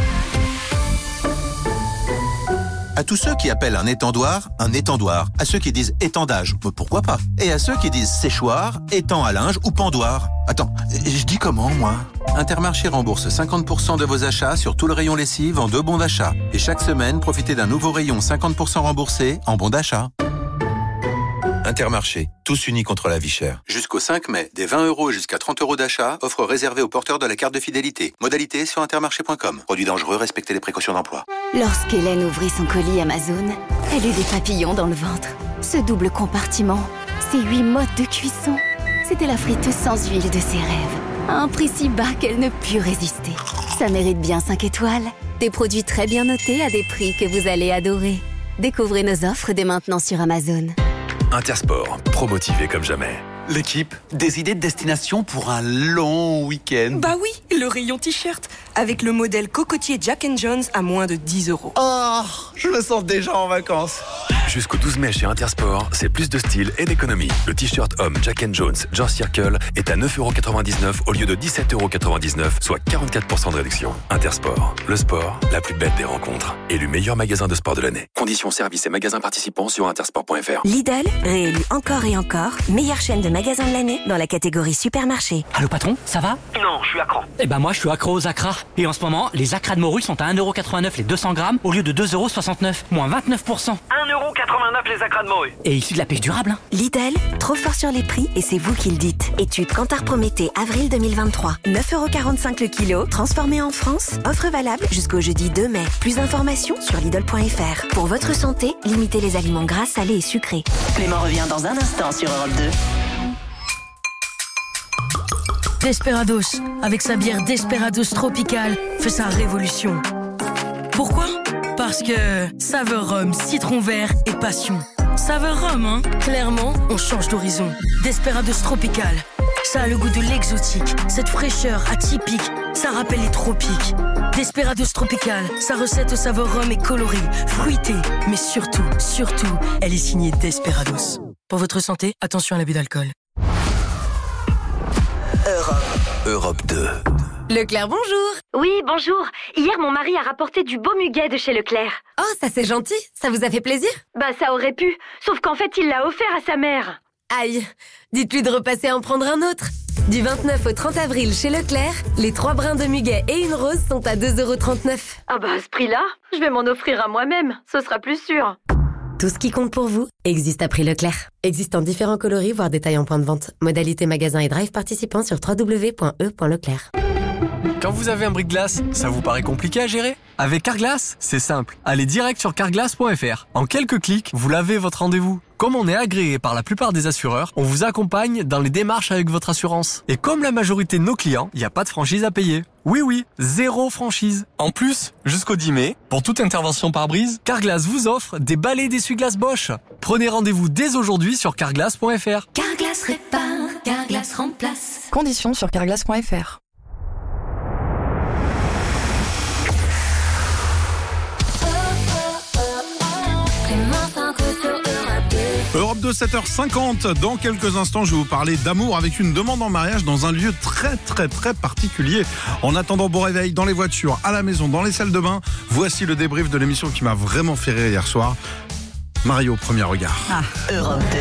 À tous ceux qui appellent un étendoir, à ceux qui disent étendage, pourquoi pas? Et à ceux qui disent séchoir, étang à linge ou pendoir. Attends, je dis comment, moi? Intermarché rembourse 50% de vos achats sur tout le rayon lessive en 2 bons d'achat. Et chaque semaine, profitez d'un nouveau rayon 50% remboursé en bons d'achat. Intermarché, tous unis contre la vie chère. Jusqu'au 5 mai, des 20 € jusqu'à 30 € d'achat, offre réservée aux porteurs de la carte de fidélité. Modalité sur intermarché.com. Produit dangereux, respectez les précautions d'emploi. Lorsqu'Hélène ouvrit son colis Amazon, elle eut des papillons dans le ventre. Ce double compartiment, ces 8 modes de cuisson, c'était la friteuse sans huile de ses rêves. À un prix si bas qu'elle ne put résister. Ça mérite bien 5 étoiles. Des produits très bien notés à des prix que vous allez adorer. Découvrez nos offres dès maintenant sur Amazon. Intersport, promotivé comme jamais. L'équipe, des idées de destination pour un long week-end. Bah oui, le rayon t-shirt, avec le modèle cocotier Jack & Jones à moins de 10 €. Oh, je me sens déjà en vacances. Jusqu'au 12 mai chez Intersport, c'est plus de style et d'économie. Le t-shirt homme Jack & Jones George Circle est à 9,99 € au lieu de 17,99 €, soit 44% de réduction. Intersport, le sport, la plus belle des rencontres. Élu meilleur magasin de sport de l'année. Conditions, services et magasins participants sur intersport.fr. Lidl, réélu encore et encore, meilleure chaîne de magasins de l'année dans la catégorie supermarché. Allô patron, ça va? Non, je suis accro. Eh ben moi je suis accro aux acras. Et en ce moment, les acras de morue sont à 1,89 € les 200 grammes au lieu de 2,69 €, moins 29%. 1,89 € les acras de morue. Et issu de la pêche durable, hein. Lidl, trop fort sur les prix et c'est vous qui le dites. Étude Kantar Prométhée, avril 2023. 9,45 € le kilo, transformé en France. Offre valable jusqu'au jeudi 2 mai. Plus d'informations sur Lidl.fr. Pour votre santé, limitez les aliments gras, salés et sucrés. Clément revient dans un instant sur Europe 2. Desperados, avec sa bière Desperados Tropical, fait sa révolution. Pourquoi? Parce que saveur rhum, citron vert et passion. Saveur rhum, hein? Clairement, on change d'horizon. Desperados Tropical, ça a le goût de l'exotique, cette fraîcheur atypique, ça rappelle les tropiques. Desperados Tropical, sa recette aux saveurs rhum est colorée, fruitée, mais surtout, elle est signée Desperados. Pour votre santé, attention à l'abus d'alcool. Europe 2. Leclerc, bonjour. Oui, bonjour. Hier, mon mari a rapporté du beau muguet de chez Leclerc. Oh, ça c'est gentil. Ça vous a fait plaisir? Bah, ça aurait pu. Sauf qu'en fait, il l'a offert à sa mère. Aïe. Dites-lui de repasser en prendre un autre. Du 29 au 30 avril chez Leclerc, les 3 brins de muguet et une rose sont à 2,39 €. Ah bah, à ce prix-là, je vais m'en offrir à moi-même. Ce sera plus sûr. Tout ce qui compte pour vous existe à prix Leclerc. Existe en différents coloris, voire détails en point de vente. Modalité magasin et drive participants sur www.e.leclerc. Quand vous avez un bris-de-glace, ça vous paraît compliqué à gérer? Avec Carglass, c'est simple. Allez direct sur carglass.fr. En quelques clics, vous lavez votre rendez-vous. Comme on est agréé par la plupart des assureurs, on vous accompagne dans les démarches avec votre assurance. Et comme la majorité de nos clients, il n'y a pas de franchise à payer. Oui, 0 franchise. En plus, jusqu'au 10 mai, pour toute intervention par brise, Carglass vous offre des balais d'essuie-glace Bosch. Prenez rendez-vous dès aujourd'hui sur carglass.fr. Carglass répare, Carglass remplace. Conditions sur carglass.fr. Clément Franco sur Europe 2. Europe 2, 7h50. Dans quelques instants, je vais vous parler d'amour avec une demande en mariage dans un lieu très particulier. En attendant, bon réveil dans les voitures, à la maison, dans les salles de bain. Voici le débrief de l'émission qui m'a vraiment fait rire hier soir. Mario, premier regard. Europe 2.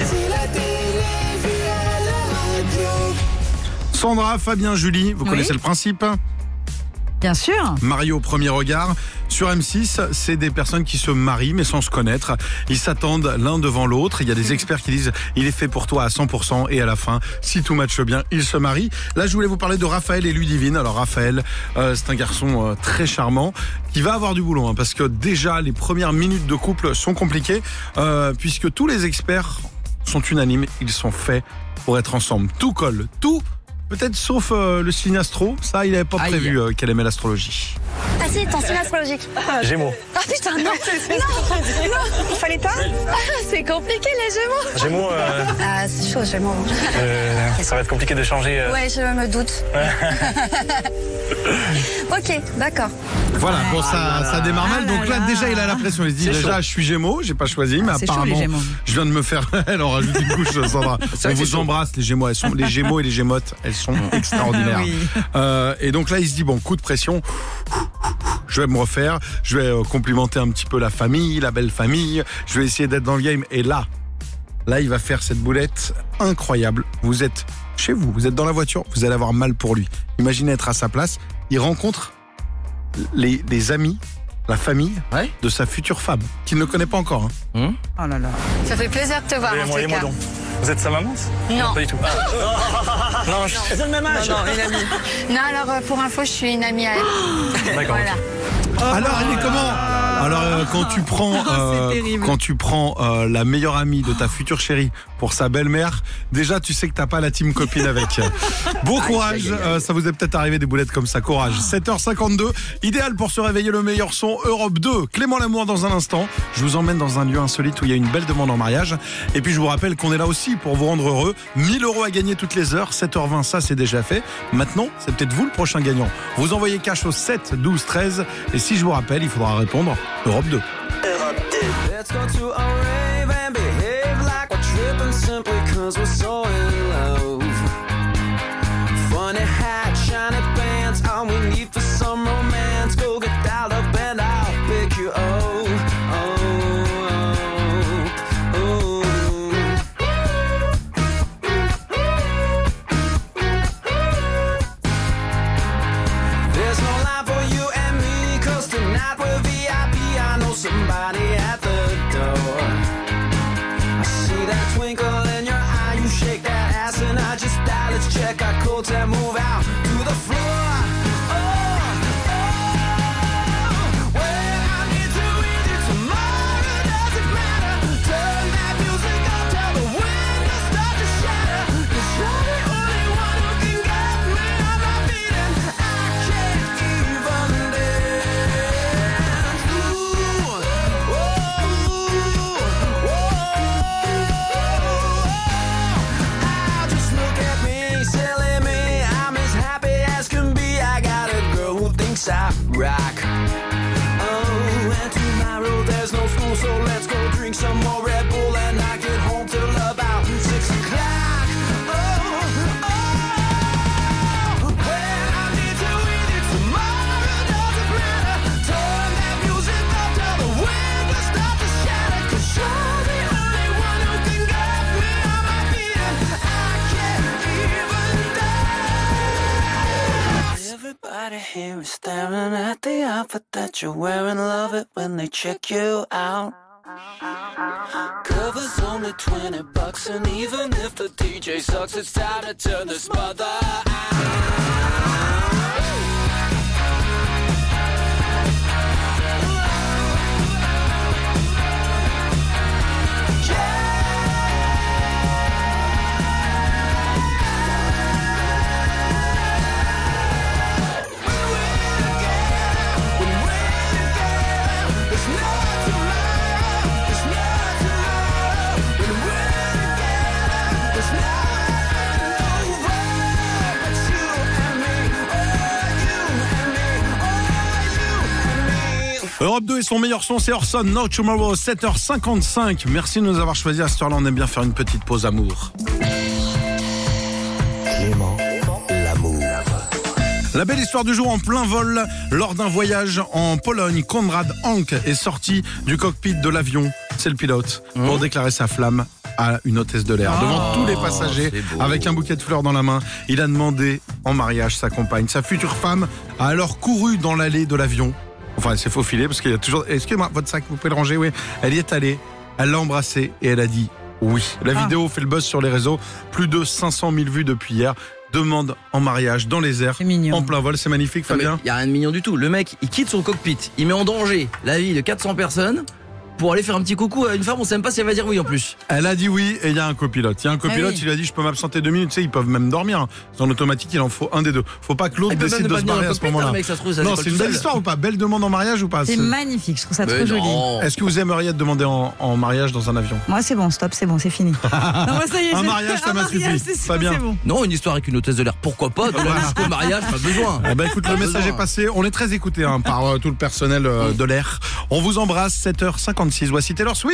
Sandra, Fabien, Julie, vous connaissez le principe ? Bien sûr. Mario, premier regard. Sur M6, c'est des personnes qui se marient mais sans se connaître. Ils s'attendent l'un devant l'autre. Il y a des experts qui disent il est fait pour toi à 100% et à la fin, si tout matche bien, ils se marient. Là, je voulais vous parler de Raphaël et Ludivine. Alors Raphaël, c'est un garçon très charmant qui va avoir du boulot parce que déjà les premières minutes de couple sont compliquées puisque tous les experts sont unanimes. Ils sont faits pour être ensemble. Tout colle, tout. Peut-être sauf le signe astro, ça il n'avait pas prévu qu'elle aimait l'astrologie. Ah si, ton signe astrologique. Gémeaux. Ah putain, non, il fallait pas. C'est compliqué les Gémeaux. Gémeaux, Ah c'est chaud Gémeaux. ça va être compliqué de changer. Ouais, je me doute. Ok, d'accord. Voilà, bon ça démarre mal, donc là déjà il a la pression, il se dit déjà je suis Gémeaux, j'ai pas choisi, mais apparemment je viens de me faire, elle en rajoute une couche Sandra. On vous embrasse les Gémeaux, les Gémeaux et les Gémottes, elles sont extraordinaires. Et donc là il se dit bon, coup de pression, je vais me refaire, je vais complimenter un petit peu la famille, la belle famille, je vais essayer d'être dans le game et là il va faire cette boulette incroyable. Vous êtes chez vous, vous êtes dans la voiture, vous allez avoir mal pour lui. Imaginez être à sa place, il rencontre les amis, la famille de sa future femme, qu'il ne connaît pas encore. Oh là là. Ça fait plaisir de te voir en tout cas. Donc. Vous êtes sa maman? Non. Pas du tout. Non, c'est le même âge. Non, une amie. Non, alors pour info, je suis une amie à elle. D'accord. Voilà. Alors, elle est comment? Alors, quand tu prends la meilleure amie de ta future chérie pour sa belle-mère, déjà, tu sais que t'as pas la team copine avec. Bon courage, ça vous est peut-être arrivé des boulettes comme ça, courage. 7h52, idéal pour se réveiller, le meilleur son, Europe 2. Clément Lamour dans un instant. Je vous emmène dans un lieu insolite où il y a une belle demande en mariage. Et puis, je vous rappelle qu'on est là aussi pour vous rendre heureux. 1 000 € à gagner toutes les heures, 7h20, ça c'est déjà fait. Maintenant, c'est peut-être vous le prochain gagnant. Vous envoyez cash au 7 12 13 et si je vous rappelle, il faudra répondre Europe 2. Europe 2. Let's go to a rave and behave like we're tripping simply cause we're so in love. Funny hat, shiny pants, all we need for some romance. Go get dialed up and I'll pick you up. Somebody at the door. I see that twinkle in your eye. You shake that ass and I just die. Let's check our coats and move out to the floor. I rock. Oh, and tomorrow there's no school, so let's go drink some more Red Bull and not get home till about 6 o'clock. When I need you with you tomorrow doesn't matter. Turn that music up till the windows start to shatter. 'Cause you're the only one who can get me on my feet and I can't even dance. Everybody here is staring at the outfit that you're wearing. Love it when they check you out. Cover's only $20, and even if the DJ sucks, it's time to turn this mother out. There's nothing over but you Europe 2 et son meilleur son, c'est Orson, No Tomorrow, 7h55. Merci de nous avoir choisi à cette heure-là. On aime bien faire une petite pause amour. Clément, l'amour. La belle histoire du jour en plein vol. Lors d'un voyage en Pologne, Konrad Hank est sorti du cockpit de l'avion, c'est le pilote, pour déclarer sa flamme à une hôtesse de l'air. Devant tous les passagers, avec un bouquet de fleurs dans la main, il a demandé en mariage sa compagne. Sa future femme a alors couru dans l'allée de l'avion. Enfin, elle s'est faufilée parce qu'il y a toujours... Excusez-moi, votre sac, vous pouvez le ranger? Oui. Elle y est allée, elle l'a embrassé et elle a dit oui. La vidéo fait le buzz sur les réseaux. Plus de 500 000 vues depuis hier. Demande en mariage dans les airs, en plein vol, c'est magnifique, Fabien. Il n'y a rien de mignon du tout. Le mec, il quitte son cockpit, il met en danger la vie de 400 personnes pour aller faire un petit coucou à une femme, on sait même pas si elle va dire oui en plus. Elle a dit oui et il y a un copilote. Il il lui a dit je peux m'absenter 2 minutes, tu sais, ils peuvent même dormir. En automatique, il en faut un des deux. Faut pas que l'autre décide de se barrer à ce moment-là. Non, c'est une belle histoire ou pas? Belle demande en mariage ou pas? C'est magnifique, je trouve ça trop joli. Est-ce que vous aimeriez être demandé en mariage dans un avion? Moi c'est bon, stop, c'est bon, c'est fini. Non, moi, ça y est, un mariage, ça m'a suffi. Fabien. Bon. Non, une histoire avec une hôtesse de l'air, pourquoi pas? Jusqu'au mariage, pas besoin. Eh ben écoute, le message est passé. On est très écoutés par tout le personnel de l'air. On vous embrasse. 7h56. Voici Taylor Swift.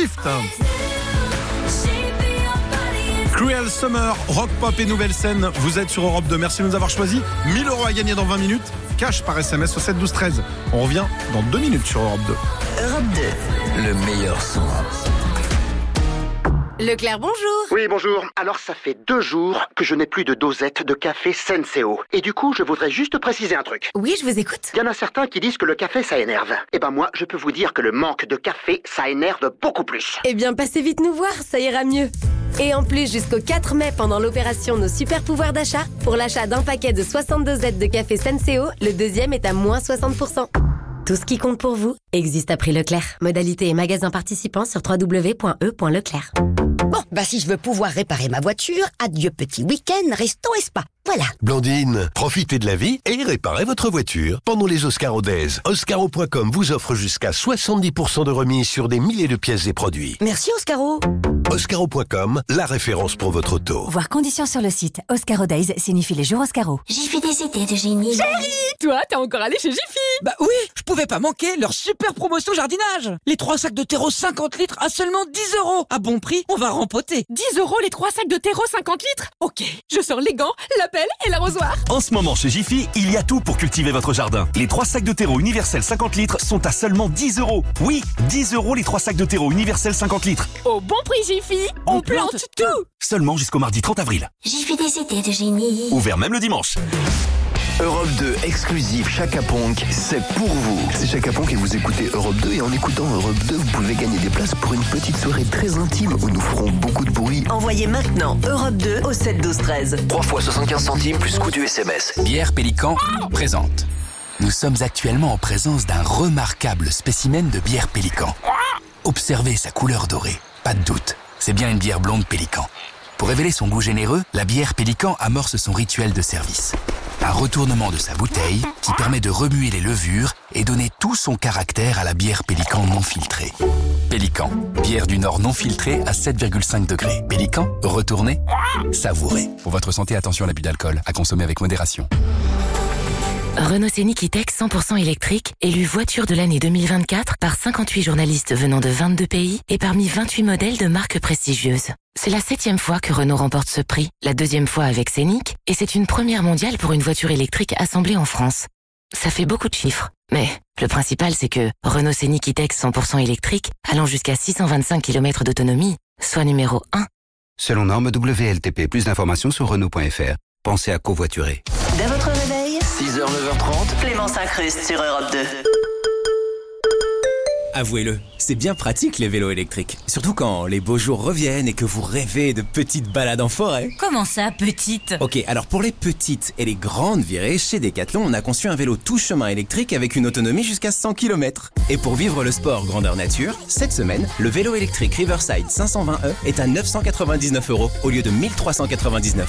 Cruel Summer, rock pop et nouvelle scène. Vous êtes sur Europe 2. Merci de nous avoir choisi. 1 000 € à gagner dans 20 minutes. Cash par SMS au 7 12 13. On revient dans 2 minutes sur Europe 2. Europe 2. Le meilleur son. Leclerc, bonjour. Oui, bonjour. Alors, ça fait 2 jours que je n'ai plus de dosette de café Senseo. Et du coup, je voudrais juste préciser un truc. Oui, je vous écoute. Il y en a certains qui disent que le café, ça énerve. Eh ben moi, je peux vous dire que le manque de café, ça énerve beaucoup plus. Eh bien, passez vite nous voir, ça ira mieux. Et en plus, jusqu'au 4 mai, pendant l'opération Nos Super Pouvoirs d'achat, pour l'achat d'un paquet de 60 dosettes de café Senseo, le deuxième est à moins 60%. Tout ce qui compte pour vous existe à prix Leclerc. Modalité et magasins participants sur www.e.leclerc. Bon, si je veux pouvoir réparer ma voiture, adieu petit week-end, resto et spa. Voilà. Blandine, profitez de la vie et réparez votre voiture. Pendant les Oscaro Days, Oscaro.com vous offre jusqu'à 70% de remise sur des milliers de pièces et produits. Merci Oscaro. Oscaro.com, la référence pour votre auto. Voir conditions sur le site. Oscaro Days signifie les jours Oscaro. J'ai fait des idées de génie. Chérie, toi, t'es encore allé chez Jiffy? Bah oui, je pouvais pas manquer leur super promotion jardinage. Les 3 sacs de terreau 50 litres à seulement 10 €. À bon prix, on va rempoter. 10 € les 3 sacs de terreau 50 litres? Ok, je sors les gants, la pelle et l'arrosoir. En ce moment chez Jiffy, il y a tout pour cultiver votre jardin. Les 3 sacs de terreau universel 50 litres sont à seulement 10 €. Oui, 10 € les 3 sacs de terreau universel 50 litres. Au bon prix Jiffy, on plante tout. Seulement jusqu'au mardi 30 avril. J'ai fait des idées de génie. Ouvert même le dimanche. Europe 2 exclusif Chaka Ponk, c'est pour vous. C'est Chaka Ponk et vous écoutez Europe 2 et en écoutant Europe 2, vous pouvez gagner des places pour une petite soirée très intime où nous ferons beaucoup de bruit. Envoyez maintenant Europe 2 au 7 12 13. 3 fois 75 centimes plus coût du SMS. Bière Pélican présente. Nous sommes actuellement en présence d'un remarquable spécimen de bière Pélican. Observez sa couleur dorée, pas de doute, c'est bien une bière blonde Pélican. Pour révéler son goût généreux, la bière Pélican amorce son rituel de service. Un retournement de sa bouteille qui permet de remuer les levures et donner tout son caractère à la bière Pélican non filtrée. Pélican, bière du Nord non filtrée à 7,5 degrés. Pélican, retournez, savourez. Pour votre santé, attention à l'abus d'alcool, à consommer avec modération. Renault Scénic E-Tech 100% électrique, élu voiture de l'année 2024 par 58 journalistes venant de 22 pays et parmi 28 modèles de marques prestigieuses. C'est la 7e fois que Renault remporte ce prix, la 2e fois avec Scénic, et c'est une première mondiale pour une voiture électrique assemblée en France. Ça fait beaucoup de chiffres, mais le principal c'est que Renault Scénic E-Tech 100% électrique, allant jusqu'à 625 km d'autonomie, soit numéro 1. Selon norme WLTP, plus d'informations sur Renault.fr. Pensez à covoiturer. Dès votre réveil, 6h, 9h30, Clément s'incruste sur Europe 2. Avouez-le, c'est bien pratique les vélos électriques. Surtout quand les beaux jours reviennent et que vous rêvez de petites balades en forêt. Comment ça, petite? Ok, alors pour les petites et les grandes virées, chez Decathlon, on a conçu un vélo tout chemin électrique avec une autonomie jusqu'à 100 km. Et pour vivre le sport grandeur nature, cette semaine, le vélo électrique Riverside 520e est à 999 € au lieu de 1399.